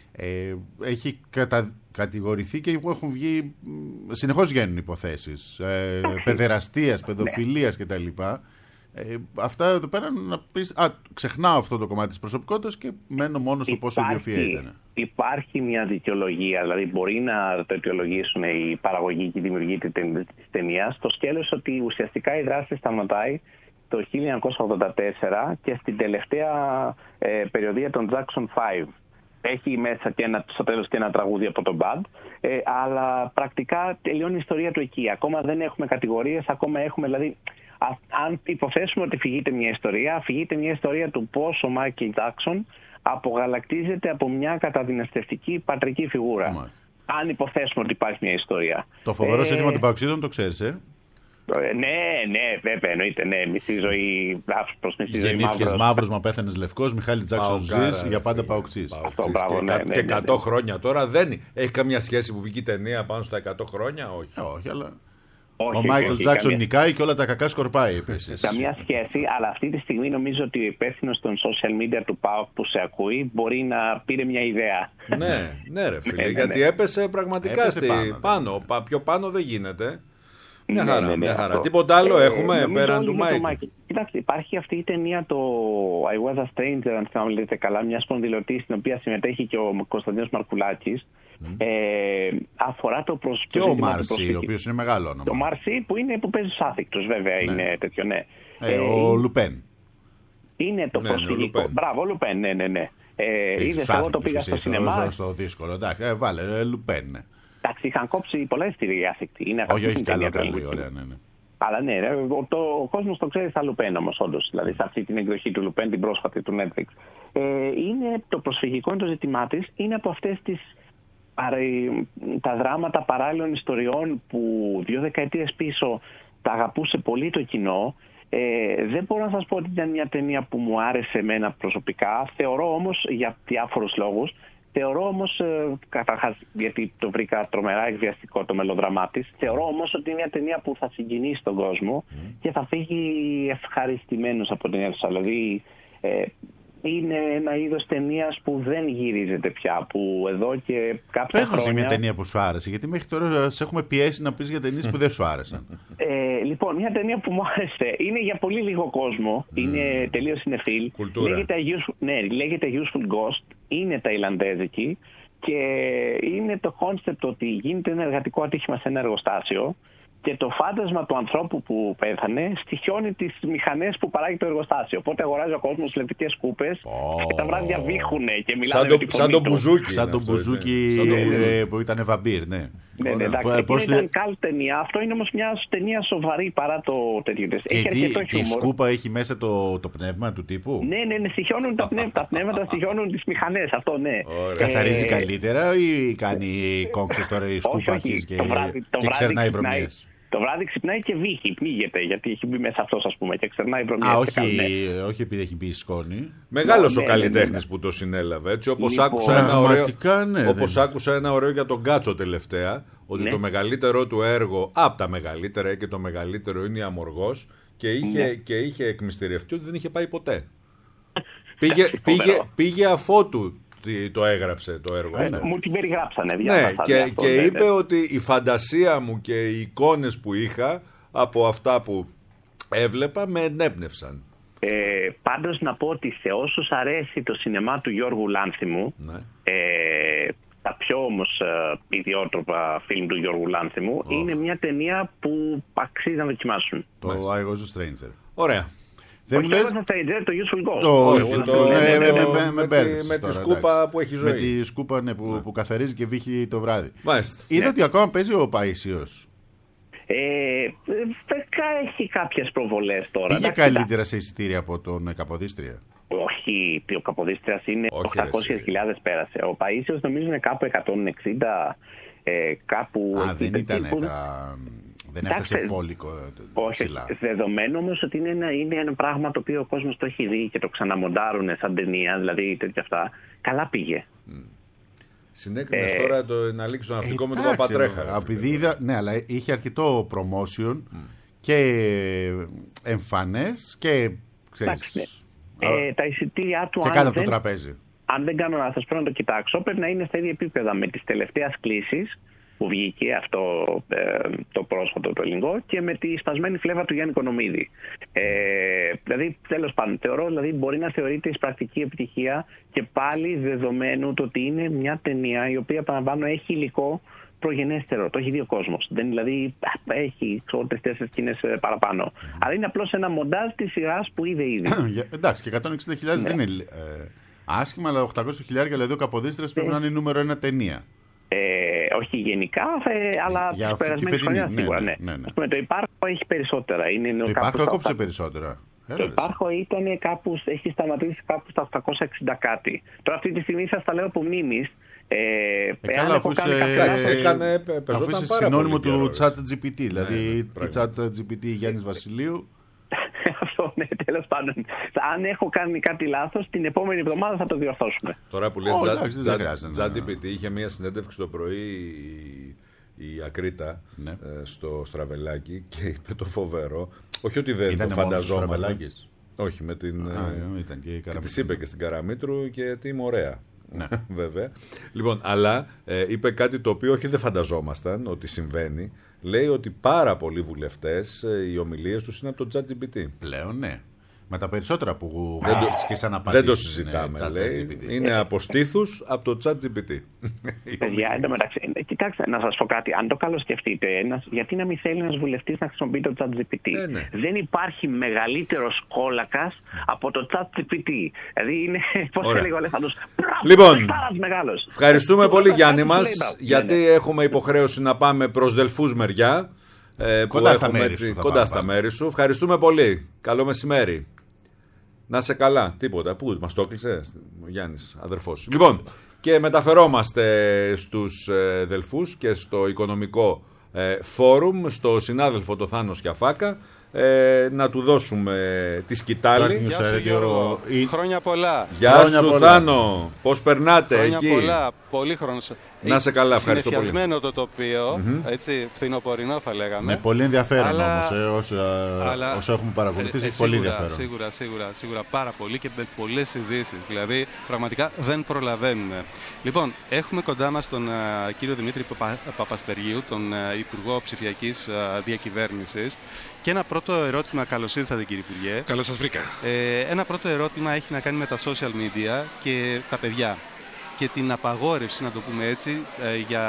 έχει κατηγορηθεί και έχουν βγει, συνεχώς βγαίνουν υποθέσεις παιδεραστίας, παιδοφιλίας κτλ. Αυτά εδώ πέρα να πεις, ξεχνάω αυτό το κομμάτι της προσωπικότητας και μένω μόνο στο πόσο ιδιοφυΐα ήταν. Υπάρχει μια δικαιολογία, δηλαδή μπορεί να το αιτιολογήσουν οι παραγωγοί και οι δημιουργοί της ταινίας, το σκέλος ότι ουσιαστικά η δράση σταματάει το 1984 και στην τελευταία περιοδία των Jackson 5. Έχει μέσα και στο τέλος και ένα τραγούδι από τον Bad, αλλά πρακτικά τελειώνει η ιστορία του εκεί. Ακόμα δεν έχουμε κατηγορίες, ακόμα έχουμε, δηλαδή, αν υποθέσουμε ότι φυγείται μια ιστορία του πώς ο Μάικλ Τζάκσον απογαλακτίζεται από μια καταδυναστευτική πατρική φιγούρα. Αν υποθέσουμε ότι υπάρχει μια ιστορία. Το φοβερό σύνθημα των Παοξίδων το ξέρεις, Ναι, βέβαια, εννοείται. Ναι, μισή ζωή προς μισή ζωή. Γεννήθηκες μαύρος, μα πέθανες λευκός. Μιχάλη Τζάκσον ζεις, για πάντα Παοξής. Αυτό, μπράβο, και 100 χρόνια τώρα δεν έχει καμία σχέση που βγήκε η ταινία πάνω στα 100 χρόνια, όχι, αλλά. Ο Μάικλ Τζάκσον νικάει και όλα τα κακά σκορπάει επίσης. Καμία σχέση, αλλά αυτή τη στιγμή νομίζω ότι ο υπεύθυνος των social media του ΠΑΟΚ που σε ακούει μπορεί να πήρε μια ιδέα. Ναι, ρε φίλε, γιατί έπεσε πραγματικά πάνω. Πιο πάνω δεν γίνεται. Μια χαρά. Τίποτα άλλο έχουμε πέραν του Μάικλ? Κοιτάξτε, υπάρχει αυτή η ταινία, το I Was a Stranger, αν θυμάμαι καλά, μια σπονδυλωτή στην οποία συμμετέχει και ο Κωνσταντίνος Μαρκουλάκης. Αφορά το προσωπικό. Και ο Μάρσι, ο οποίος είναι μεγάλο όνομα. Το Μάρσι που παίζει στους άθικτους, βέβαια, είναι τέτοιο, ναι. Ο Λουπέν. Είναι το προσφυγικό. Μπράβο, Λουπέν, ναι. Είδες, εγώ το πήγα στο σινεμά. Στο δύσκολο, εντάξει, βάλε Λουπέν. Εντάξει, είχαν κόψει πολλές οι άθικτοι. Όχι, καλά, πολύ ωραία, ναι. Αλλά ναι, ο κόσμος το ξέρει στα Λουπέν όμως, όντως. Δηλαδή, σε αυτή την εκδοχή του Λουπέν, την πρόσφατη του Netflix. Είναι το προσφυγικό, το ζήτημά της, είναι από αυτές τα δράματα παράλληλων ιστοριών που 2 δεκαετίες πίσω τα αγαπούσε πολύ το κοινό. Δεν μπορώ να σας πω ότι ήταν μια ταινία που μου άρεσε εμένα προσωπικά. Θεωρώ όμως, για διάφορους λόγους, καταρχάς γιατί το βρήκα τρομερά εκβιαστικό το μελοδραμά της, θεωρώ όμως ότι είναι μια ταινία που θα συγκινήσει τον κόσμο και θα φύγει ευχαριστημένος από την αίθουσα. Δηλαδή είναι ένα είδος ταινίας που δεν γυρίζεται πια, που εδώ και κάποια χρόνια... Πες μας μια ταινία που σου άρεσε, γιατί μέχρι τώρα σε έχουμε πιέσει να πεις για ταινίες που δεν σου άρεσαν. Λοιπόν, μια ταινία που μου άρεσε, είναι για πολύ λίγο κόσμο, είναι τελείως συνεφίλ. Λέγεται Useful Ghost, είναι ταϊλανδέζικη και είναι το κόνσεπτ ότι γίνεται ένα εργατικό ατύχημα σε ένα εργοστάσιο και το φάντασμα του ανθρώπου που πέθανε στοιχιώνει τις μηχανές που παράγει το εργοστάσιο. Οπότε αγοράζει ο κόσμος λεπτικές κούπες και τα βράδια βήχουνε και μιλάνε με την φωνή του. Σαν τον Μπουζούκι που ήταν βαμπύρ, ναι. Ναι, εντάξει, ήταν καλή ταινία. Αυτό είναι όμως μια ταινία σοβαρή παρά το τέτοιο. Και η σκούπα έχει μέσα το πνεύμα του τύπου. Ναι, στοιχιώνουν τα πνεύματα, στοιχιώνουν τις μηχανές. Αυτό, ναι. Καθαρίζει καλύτερα ή κάνει κόξες τώρα η σκούπα και ξερνάει βρωμιές? Το βράδυ ξυπνάει και βύχει, πνίγεται, γιατί έχει μπει μέσα αυτός, ας πούμε, και ξερνάει βρωμιές. Όχι επειδή έχει μπει σκόνη. Μεγάλος ο καλλιτέχνης που το συνέλαβε, έτσι, όπως άκουσα ένα ωραίο για τον Κάτσο τελευταία, ότι το μεγαλύτερο του έργο, από τα μεγαλύτερα και το μεγαλύτερο, είναι η Αμοργός, και είχε εκμυστηρευτεί ότι δεν είχε πάει ποτέ. Πήγε αφότου το έγραψε το έργο. Μου την περιγράψανε. Και είπε ότι η φαντασία μου και οι εικόνες που είχα από αυτά που έβλεπα με ενέπνευσαν. Πάντως να πω ότι σε όσους αρέσει το σινεμά του Γιώργου Λάνθιμου, τα πιο όμως ιδιότροπα φιλμ του Γιώργου Λάνθιμου, είναι μια ταινία που αξίζει να δοκιμάσουν. Το I Was a Stranger. Ωραία. Δεν μου λες το Useful Ghost. Με τη σκούπα που έχει ζωή. Με τη σκούπα που καθαρίζει και βύχει το βράδυ. Μάλιστα. Είδα ότι ακόμα παίζει ο Παΐσιος. Έχει κάποιες προβολές τώρα. Πήγε καλύτερα σε εισιτήρια από τον Καποδίστρια. Όχι, ο Καποδίστριας είναι 800.000 πέρασε. Ο Παΐσιος νομίζω είναι κάπου 160, κάπου... δεν ήταν δεν έφτασε πόλικο ψηλά. Όχι, δεδομένου όμως ότι είναι ένα πράγμα το οποίο ο κόσμος το έχει δει και το ξαναμοντάρουν σαν ταινία, δηλαδή τέτοια αυτά. Καλά πήγε. Συνέκρινες τώρα να λήξει το ναυτικό με τον Παπατρέχα. Επειδή είδα, ναι, αλλά είχε αρκετό promotion και εμφανές και ξέρεις. Τα εισιτήριά του, και κάτω από το τραπέζι. Αν δεν κάνω λάθος, πρέπει να το κοιτάξω, πρέπει να είναι στα ίδια επίπεδα με τις τελευταίες κλήσεις που βγήκε αυτό το πρόσφατο το ελληνικό και με τη σπασμένη φλέβα του Γιάννη Κονομίδη. Δηλαδή, τέλος πάντων, θεωρώ δηλαδή μπορεί να θεωρείται εισπρακτική επιτυχία και πάλι δεδομένου το ότι είναι μια ταινία η οποία παραπάνω έχει υλικό προγενέστερο. Το έχει δει ο κόσμος. Δηλαδή έχει 4 σκηνές παραπάνω. Αλλά είναι απλώς ένα μοντάζ της σειράς που είδε ήδη. Εντάξει, και 160.000 δεν είναι άσχημα, αλλά 800.000 δηλαδή ο Καποδίστριας πρέπει να είναι η νούμερο 1 ταινία. Όχι γενικά, αλλά για τις περασμένες χρονιάς σίγουρα. Ναι. Ας πούμε, το Υπάρχω έχει περισσότερα. Το Υπάρχω έκοψε περισσότερα. Το Υπάρχω έχει σταματήσει κάπου στα 860 κάτι. Τώρα αυτή τη στιγμή σας τα λέω από μνήμης. Καλά, αφού είσαι συνώνυμο του ChatGPT, δηλαδή η ChatGPT Γιάννης Βασιλείου. Αυτό, ναι, τέλος πάντων. Αν έχω κάνει κάτι λάθος, την επόμενη εβδομάδα θα το διορθώσουμε. Τώρα που λες ChatGPT, είχε μια συνέντευξη το πρωί η Ακρίτα στο Στραβελάκι και είπε το φοβερό. Όχι ότι δεν το φανταζόμαστε. Όχι, με την. Της είπε και στην Καραμήτρου και τι είμαι ωραία. Ναι. Βέβαια. Λοιπόν, αλλά είπε κάτι το οποίο όχι δεν φανταζόμασταν ότι συμβαίνει. Λέει ότι πάρα πολλοί βουλευτές οι ομιλίες τους είναι από το ChatGPT. Πλέον ναι. Με τα περισσότερα που και σαν απαντήσεις. Δεν το συζητάμε, λέει. Είναι από στήθους από το ChatGPT. Παιδιά, εντωμεταξύ, κοιτάξτε, να σας πω κάτι. Αν το καλοσκεφτείτε, γιατί να μην θέλει ένας βουλευτής να χρησιμοποιεί το ChatGPT. Ναι. Δεν υπάρχει μεγαλύτερος κόλακας από το ChatGPT. Δηλαδή είναι, πώς έλεγε ο Αλέξανδρος, λοιπόν, ευχαριστούμε πολύ Γιάννη μας, γιατί έχουμε υποχρέωση να πάμε προς Δελφούς μεριά. Κοντά στα μέρη σου. Ευχαριστούμε πολύ. Καλό μεσημέρι. Να σε καλά. Τίποτα. Πού μας το έκλεισε ο Γιάννης, αδερφός. Λοιπόν, και μεταφερόμαστε στους Δελφούς και στο οικονομικό φόρουμ, στο συνάδελφο το Θάνο Σκιαφάκα, να του δώσουμε τη σκητάλη. Γεια σου Γιώργο. Χρόνια πολλά. Γεια σου Θάνο. Πώς περνάτε χρόνια εκεί? Χρόνια πολλά. Πολύ χρόνος. Να σε καλά, ευχαριστώ πολύ. Συνεφιασμένο το τοπίο, έτσι, φθινοπορεινό θα λέγαμε. Με πολύ ενδιαφέρον όμως, όσο έχουμε παρακολουθήσει, έχει πολύ ενδιαφέρον. Σίγουρα πάρα πολύ και με πολλές ειδήσεις, δηλαδή πραγματικά δεν προλαβαίνουμε. Λοιπόν, έχουμε κοντά μας τον κύριο Δημήτρη Παπαστεργίου, τον Υπουργό Ψηφιακής Διακυβέρνησης. Και ένα πρώτο ερώτημα, καλώς ήρθατε κύριε Υπουργέ. Καλώς σας βρήκα. Ένα πρώτο ερώτημα έχει να κάνει με τα social media και τα παιδιά. Και την απαγόρευση, να το πούμε έτσι, για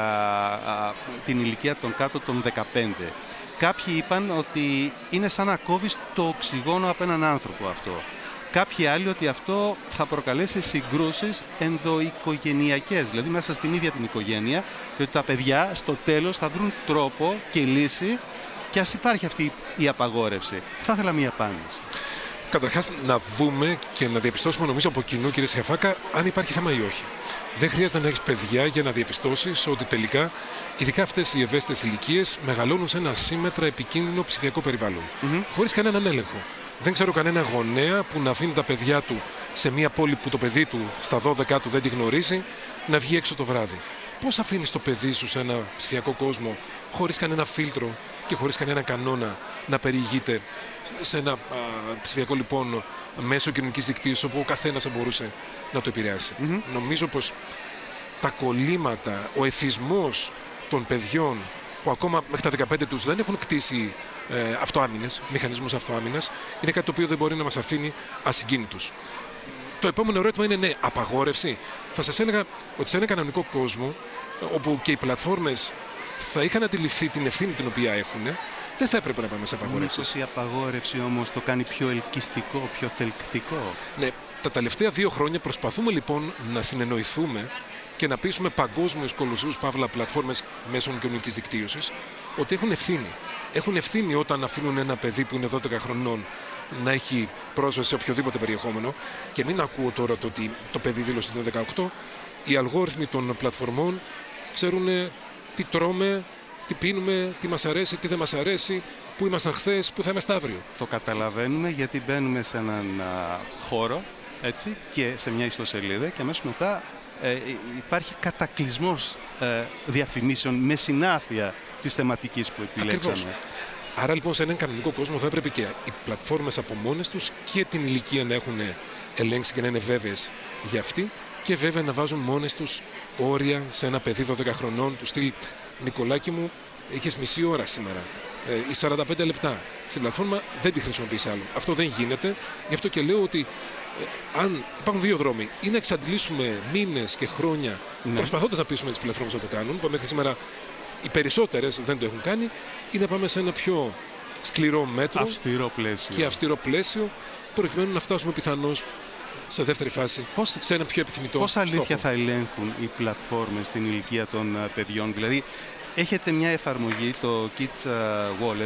την ηλικία των κάτω των 15. Κάποιοι είπαν ότι είναι σαν να κόβεις το οξυγόνο από έναν άνθρωπο αυτό. Κάποιοι άλλοι ότι αυτό θα προκαλέσει συγκρούσεις ενδοοικογενειακές, δηλαδή μέσα στην ίδια την οικογένεια, και ότι τα παιδιά στο τέλος θα βρουν τρόπο και λύση και ας υπάρχει αυτή η απαγόρευση. Θα ήθελα μία απάντηση. Καταρχάς, να δούμε και να διαπιστώσουμε, νομίζω, από κοινού, κύριε Σκιαφάκα, αν υπάρχει θέμα ή όχι. Δεν χρειάζεται να έχεις παιδιά για να διαπιστώσεις ότι τελικά, ειδικά αυτές οι ευαίσθητες ηλικίες, μεγαλώνουν σε ένα ασύμμετρα επικίνδυνο ψηφιακό περιβάλλον. Χωρίς κανέναν έλεγχο. Δεν ξέρω κανένα γονέα που να αφήνει τα παιδιά του σε μια πόλη που το παιδί του στα 12 του δεν τη γνωρίζει, να βγει έξω το βράδυ. Πώς αφήνεις το παιδί σου σε ένα ψηφιακό κόσμο, χωρίς κανένα φίλτρο και χωρίς κανένα κανόνα να περιηγείται σε ένα ψηφιακό λοιπόν μέσο κοινωνικής δικτύωσης όπου ο καθένας θα μπορούσε να το επηρεάσει. Νομίζω πως τα κολλήματα, ο εθισμός των παιδιών που ακόμα μέχρι τα 15 τους δεν έχουν κτίσει αυτοάμυνες, μηχανισμούς αυτοάμυνας, είναι κάτι το οποίο δεν μπορεί να μας αφήνει ασυγκίνητους. Το επόμενο ερώτημα είναι ναι, απαγόρευση. Θα σας έλεγα ότι σε ένα κανονικό κόσμο όπου και οι πλατφόρμες θα είχαν αντιληφθεί την ευθύνη την οποία έχουν, Δεν θα έπρεπε να πάμε σε απαγορεύσεις. Μήπως η απαγόρευση όμως το κάνει πιο ελκυστικό, πιο θελκτικό? Ναι, τα τελευταία 2 χρόνια προσπαθούμε λοιπόν να συνεννοηθούμε και να πείσουμε παγκόσμιους κολοσσούς παύλα πλατφόρμες μέσων κοινωνικής δικτύωσης ότι έχουν ευθύνη. Έχουν ευθύνη όταν αφήνουν ένα παιδί που είναι 12 χρονών να έχει πρόσβαση σε οποιοδήποτε περιεχόμενο, και μην ακούω τώρα το ότι το παιδί δήλωσε ότι είναι 18. Οι αλγόριθμοι των πλατφορμών ξέρουν τι τρώμε, τι πίνουμε, τι μας αρέσει, τι δεν μας αρέσει, πού ήμασταν χθες, πού θα είμαστε αύριο. Το καταλαβαίνουμε γιατί μπαίνουμε σε έναν χώρο, έτσι, και σε μια ιστοσελίδα και αμέσως μετά υπάρχει κατακλυσμός διαφημίσεων με συνάφεια της θεματικής που επιλέξαμε. Ακριβώς. Άρα λοιπόν σε έναν κανονικό κόσμο θα έπρεπε και οι πλατφόρμες από μόνες τους και την ηλικία να έχουν ελέγξει και να είναι βέβαιες για αυτή, και βέβαια να βάζουν μόνες τους όρια σε ένα παιδί 12 χρονών, του στυλ Νικολάκη μου, είχες μισή ώρα σήμερα ή 45 λεπτά. Στην πλατφόρμα δεν τη χρησιμοποιείς άλλο. Αυτό δεν γίνεται. Γι' αυτό και λέω ότι αν υπάρχουν 2 δρόμοι, ή να εξαντλήσουμε μήνες και χρόνια προσπαθώντας να πείσουμε τις πλατφόρμες να το κάνουν, που μέχρι σήμερα οι περισσότερες δεν το έχουν κάνει, ή να πάμε σε ένα πιο σκληρό μέτρο και αυστηρό πλαίσιο, προκειμένου να φτάσουμε πιθανώς σε δεύτερη φάση, σε ένα πιο επιθυμητό Πώς αλήθεια στόχο. θα ελέγχουν οι πλατφόρμες στην ηλικία των παιδιών? Δηλαδή, έχετε μια εφαρμογή, το Kids Wallet,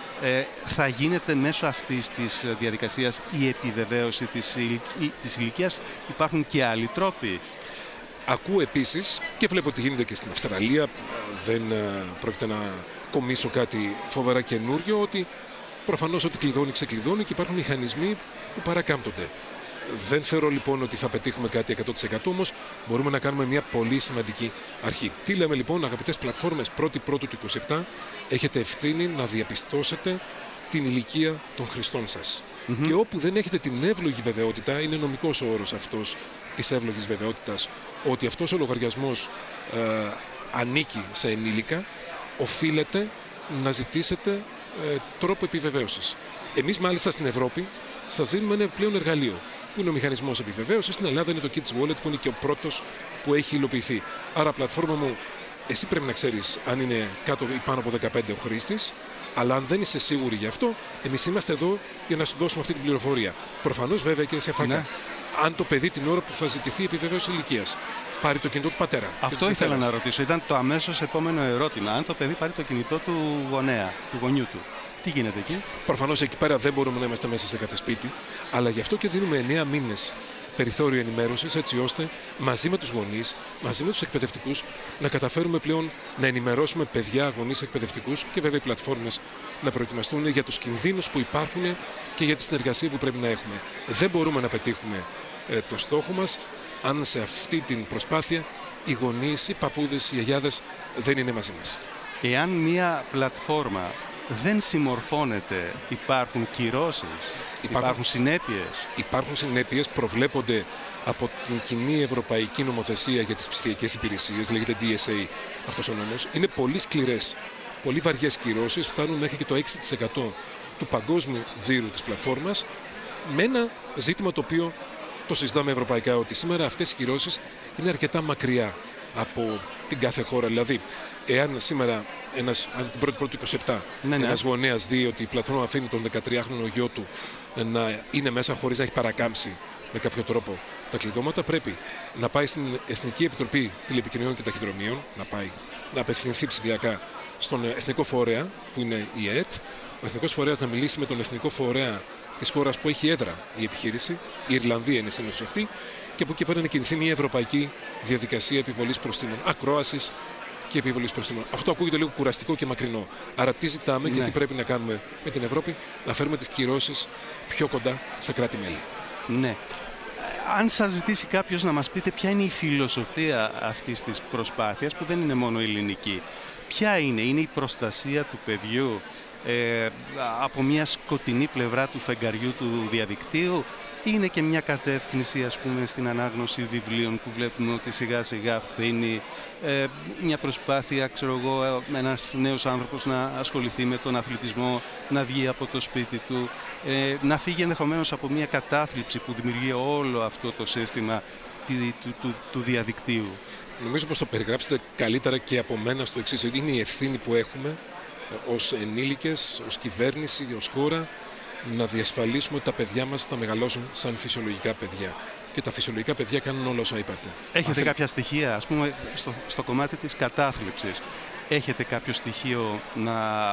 θα γίνεται μέσω αυτής της διαδικασίας η επιβεβαίωση της ηλικίας? Υπάρχουν και άλλοι τρόποι? Ακούω επίσης, και βλέπω ότι γίνεται και στην Αυστραλία, δεν πρόκειται να κομίσω κάτι φοβερά καινούριο, ότι προφανώς ό,τι κλειδώνει ξεκλειδώνει και υπάρχουν μηχανισμοί που παρακάμπτονται. Δεν θεωρώ λοιπόν ότι θα πετύχουμε κάτι 100%, όμως μπορούμε να κάνουμε μια πολύ σημαντική αρχή. Τι λέμε λοιπόν, αγαπητές πλατφόρμες, 1η Πρώτου του 27, έχετε ευθύνη να διαπιστώσετε την ηλικία των χρηστών σας. Και όπου δεν έχετε την εύλογη βεβαιότητα, είναι νομικός ο όρος αυτός της εύλογης βεβαιότητας, ότι αυτός ο λογαριασμός ανήκει σε ενήλικα, οφείλετε να ζητήσετε τρόπο επιβεβαίωσης. Εμείς μάλιστα στην Ευρώπη σας δίνουμε ένα πλέον εργαλείο, που είναι ο μηχανισμός επιβεβαίωσης. Στην Ελλάδα είναι το Kids Wallet, που είναι και ο πρώτος που έχει υλοποιηθεί. Άρα, πλατφόρμα μου, εσύ πρέπει να ξέρεις αν είναι κάτω ή πάνω από 15 ο χρήστης, αλλά αν δεν είσαι σίγουρη γι' αυτό, εμείς είμαστε εδώ για να σου δώσουμε αυτή την πληροφορία. Προφανώς, βέβαια, και σε φάκα. Αν το παιδί την ώρα που θα ζητηθεί η επιβεβαίωση ηλικίας πάρει το κινητό του πατέρα. Αυτό ήθελα να ρωτήσω. Ήταν το αμέσως επόμενο ερώτημα. Αν το παιδί πάρει το κινητό του γονέα, του γονιού του, τι γίνεται εκεί? Προφανώς εκεί πέρα δεν μπορούμε να είμαστε μέσα σε κάθε σπίτι, αλλά γι' αυτό και δίνουμε 9 μήνες περιθώριο ενημέρωσης, έτσι ώστε μαζί με τους γονείς, μαζί με τους εκπαιδευτικούς, να καταφέρουμε πλέον να ενημερώσουμε παιδιά, γονείς, εκπαιδευτικούς και βέβαια οι πλατφόρμες να προετοιμαστούν για τους κινδύνους που υπάρχουν και για τη συνεργασία που πρέπει να έχουμε. Δεν μπορούμε να πετύχουμε το στόχο μας αν σε αυτή την προσπάθεια οι γονείς, οι παππούδες, οι γιαγιάδες δεν είναι μαζί μας. Εάν μια πλατφόρμα δεν συμμορφώνεται, υπάρχουν κυρώσεις, υπάρχουν συνέπειες? Υπάρχουν συνέπειες, προβλέπονται από την κοινή ευρωπαϊκή νομοθεσία για τις ψηφιακές υπηρεσίες, λέγεται DSA αυτός ο νόμος. Είναι πολύ σκληρές, πολύ βαριές κυρώσεις, φτάνουν μέχρι και το 6% του παγκόσμιου τζίρου της πλατφόρμας, με ένα ζήτημα το οποίο το συζητάμε ευρωπαϊκά, ότι σήμερα αυτές οι κυρώσεις είναι αρκετά μακριά από την κάθε χώρα. Δηλαδή, εάν σήμερα την 1η Πρώτου 27 ένας γονέας δει ότι η πλατφόρμα αφήνει τον 13χρονο γιο του να είναι μέσα χωρίς να έχει παρακάμψει με κάποιο τρόπο τα κλειδώματα, πρέπει να πάει στην Εθνική Επιτροπή Τηλεπικοινωνιών και Ταχυδρομείων, να απευθυνθεί ψηφιακά στον Εθνικό Φορέα, που είναι η ΕΕΤ, ο Εθνικός Φορέας να μιλήσει με τον Εθνικό Φορέα της χώρας που έχει έδρα η επιχείρηση, η Ιρλανδία είναι συνήθως αυτή, και από εκεί πέρα να κινηθεί μια ευρωπαϊκή διαδικασία επιβολής προστίμων, ακρόασης και επιβολής προστίμων. Αυτό ακούγεται λίγο κουραστικό και μακρινό. Άρα τι ζητάμε και τι πρέπει να κάνουμε με την Ευρώπη? Να φέρουμε τις κυρώσεις πιο κοντά στα κράτη-μέλη. Ναι. Αν σας ζητήσει κάποιος να μας πείτε ποια είναι η φιλοσοφία αυτής της προσπάθειας, που δεν είναι μόνο ελληνική, ποια είναι η προστασία του παιδιού από μια σκοτεινή πλευρά του φεγγαριού του διαδικτύου, είναι και μια κατεύθυνση, ας πούμε, στην ανάγνωση βιβλίων που βλέπουμε ότι σιγά σιγά φθήνει, μια προσπάθεια, ξέρω εγώ, ένας νέος άνθρωπος να ασχοληθεί με τον αθλητισμό, να βγει από το σπίτι του, να φύγει ενδεχομένως από μια κατάθλιψη που δημιουργεί όλο αυτό το σύστημα του διαδικτύου. Νομίζω πως το περιγράψετε καλύτερα και από μένα στο εξής, ότι είναι η ευθύνη που έχουμε ως ενήλικες, ως κυβέρνηση, ως χώρα, να διασφαλίσουμε ότι τα παιδιά μας θα μεγαλώσουν σαν φυσιολογικά παιδιά. Και τα φυσιολογικά παιδιά κάνουν όλα όσα είπατε. Έχετε κάποια στοιχεία, ας πούμε, στο κομμάτι της κατάθλιψης. Έχετε κάποιο στοιχείο να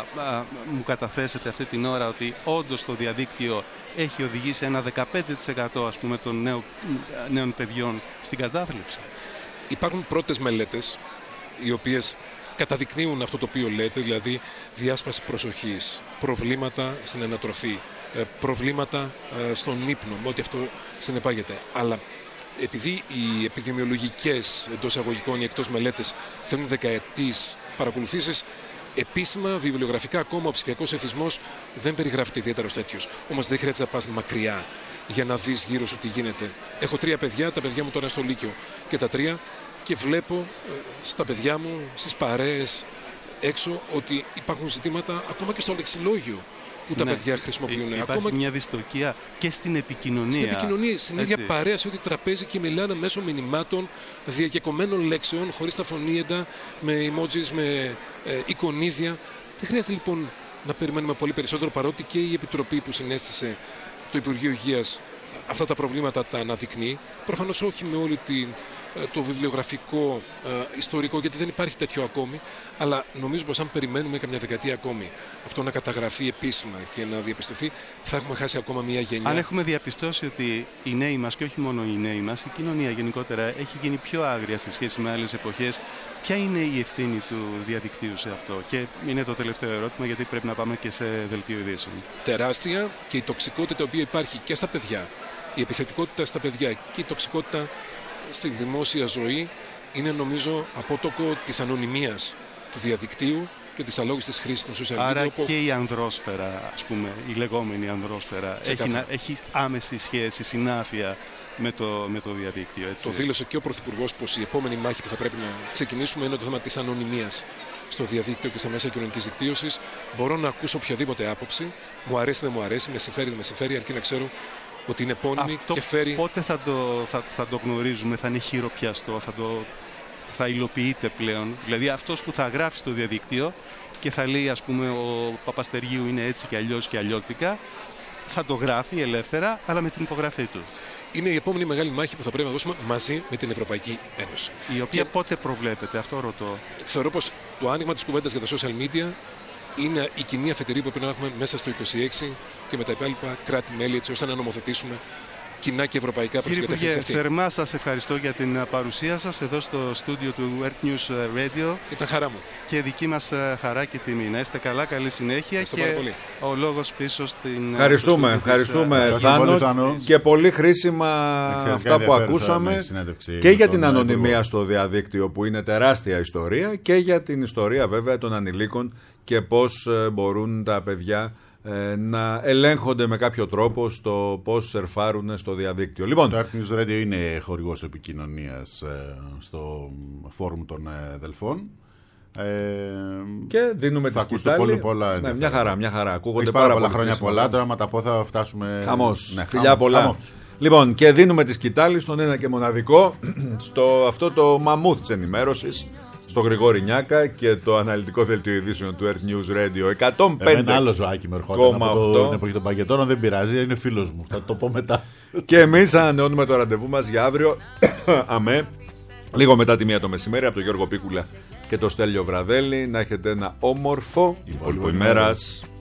μου καταθέσετε αυτή την ώρα ότι όντως το διαδίκτυο έχει οδηγήσει ένα 15% ας πούμε των νέων παιδιών στην κατάθλιψη? Υπάρχουν πρώτες μελέτες οι οποίες καταδεικνύουν αυτό το οποίο λέτε, δηλαδή διάσπαση προσοχής, προβλήματα στην ανατροφή, προβλήματα στον ύπνο, με ό,τι αυτό συνεπάγεται. Αλλά επειδή οι επιδημιολογικές εντός εισαγωγικών ή εκτός μελέτες θέλουν δεκαετής παρακολουθήσεις, επίσημα, βιβλιογραφικά ακόμα ο ψηφιακός εθισμός δεν περιγράφεται ιδιαίτερα ως τέτοιος. Όμως δεν χρειάζεται να πας μακριά για να δεις γύρω σου τι γίνεται. Έχω 3 παιδιά, τα παιδιά μου τώρα στο Λύκειο και τα 3, και βλέπω στα παιδιά μου, στις παρέες έξω, ότι υπάρχουν ζητήματα ακόμα και στο λεξιλόγιο που τα παιδιά χρησιμοποιούν. Υπάρχει ακόμα μια δυστοκία και στην επικοινωνία. Στην επικοινωνία, στην ίδια παρέα, σε ό,τι τραπέζι, και μιλάνε μέσω μηνυμάτων διακεκομένων λέξεων, χωρίς τα φωνήεντα, με emojis, με εικονίδια. Δεν χρειάζεται λοιπόν να περιμένουμε πολύ περισσότερο, παρότι και η Επιτροπή που συνέστησε το Υπουργείο Υγείας αυτά τα προβλήματα τα αναδεικνύει. Προφανώς όχι με όλη το βιβλιογραφικό ιστορικό, γιατί δεν υπάρχει τέτοιο ακόμη, αλλά νομίζω πως αν περιμένουμε καμιά δεκαετία ακόμη αυτό να καταγραφεί επίσημα και να διαπιστωθεί, θα έχουμε χάσει ακόμα μια γενιά. Αν έχουμε διαπιστώσει ότι οι νέοι μας, και όχι μόνο οι νέοι μας, η κοινωνία γενικότερα έχει γίνει πιο άγρια σε σχέση με άλλες εποχές, ποια είναι η ευθύνη του διαδικτύου σε αυτό? Και είναι το τελευταίο ερώτημα, γιατί πρέπει να πάμε και σε δελτίο ειδήσεων. Τεράστια, και η τοξικότητα η οποία υπάρχει και στα παιδιά, η επιθετικότητα στα παιδιά και η τοξικότητα στην δημόσια ζωή είναι, νομίζω, απότοκο της ανωνυμίας του διαδικτύου και της αλόγιστης χρήσης των social media. Άρα και η ανδρόσφαιρα, ας πούμε, η λεγόμενη ανδρόσφαιρα, έχει άμεση σχέση, συνάφεια με το διαδίκτυο. Έτσι. Το δήλωσε και ο Πρωθυπουργός πως η επόμενη μάχη που θα πρέπει να ξεκινήσουμε είναι το θέμα της ανωνυμίας στο διαδίκτυο και στα μέσα κοινωνικής δικτύωσης. Μπορώ να ακούσω οποιαδήποτε άποψη, μου αρέσει, δεν μου αρέσει, με συμφέρει, δεν με συμφέρει, αρκεί να ξέρω ότι είναι επώνυμη και φέρει. Πότε θα το γνωρίζουμε, θα είναι χειροπιαστό, θα υλοποιείται πλέον? Δηλαδή αυτός που θα γράφει στο διαδικτύο και θα λέει, ας πούμε, ο Παπαστεργίου είναι έτσι και αλλιώς και αλλιώτικα, θα το γράφει ελεύθερα, αλλά με την υπογραφή του. Είναι η επόμενη μεγάλη μάχη που θα πρέπει να δώσουμε μαζί με την Ευρωπαϊκή Ένωση. Η οποία πότε προβλέπεται, αυτό ρωτώ. Θεωρώ πως το άνοιγμα της κουβέντας για τα social media είναι η κοινή αφετηρία που πρέπει να έχουμε μέσα στο 2026 και με τα υπόλοιπα κράτη-μέλη, έτσι ώστε να νομοθετήσουμε κοινά και ευρωπαϊκά προς την κατεύθυνση αυτή. Θερμά σας ευχαριστώ για την παρουσία σας εδώ στο στούντιο του Earth News Radio. Ήταν χαρά μου. Και δική μας χαρά και τιμή. Να είστε καλά, καλή συνέχεια. Ευχαριστώ και πάρα πολύ. ο λόγος πίσω στην... Ευχαριστούμε Θάνο, και πολύ χρήσιμα αυτά που ακούσαμε και για την ανωνυμία στο διαδίκτυο, που είναι τεράστια ιστορία, και για την ιστορία βέβαια των ανηλίκων και πώς μπορούν τα παιδιά να ελέγχονται με κάποιο τρόπο στο πώς σερφάρουν στο διαδίκτυο. Λοιπόν, το Earth News Radio είναι χορηγός επικοινωνίας στο φόρουμ των Δελφών. Και δίνουμε τη σκητάλη. Μια χαρά. Ακούγονται πάρα πολλά χρόνια πολλά. Τώρα, άμα τα πω, θα φτάσουμε. Χαμός. Φιλιά πολλά. Λοιπόν, και δίνουμε τη σκητάλη στον ένα και μοναδικό, στο αυτό το μαμούθ της ενημέρωσης, στο Γρηγόρη Νιάκα, και το αναλυτικό δελτίο ειδήσεων του Earth News Radio 105. Ένα άλλο ζωάκι με ερχόταν από την εποχή των παγετώνων, δεν πειράζει, είναι φίλος μου. Θα το πω μετά. Και εμείς ανανεώνουμε το ραντεβού μας για αύριο, λίγο μετά τη 1 το μεσημέρι, από τον Γιώργο Πίκουλα και το Στέλιο Βραδέλη. Να έχετε ένα όμορφο υπόλοιπο ημέρας.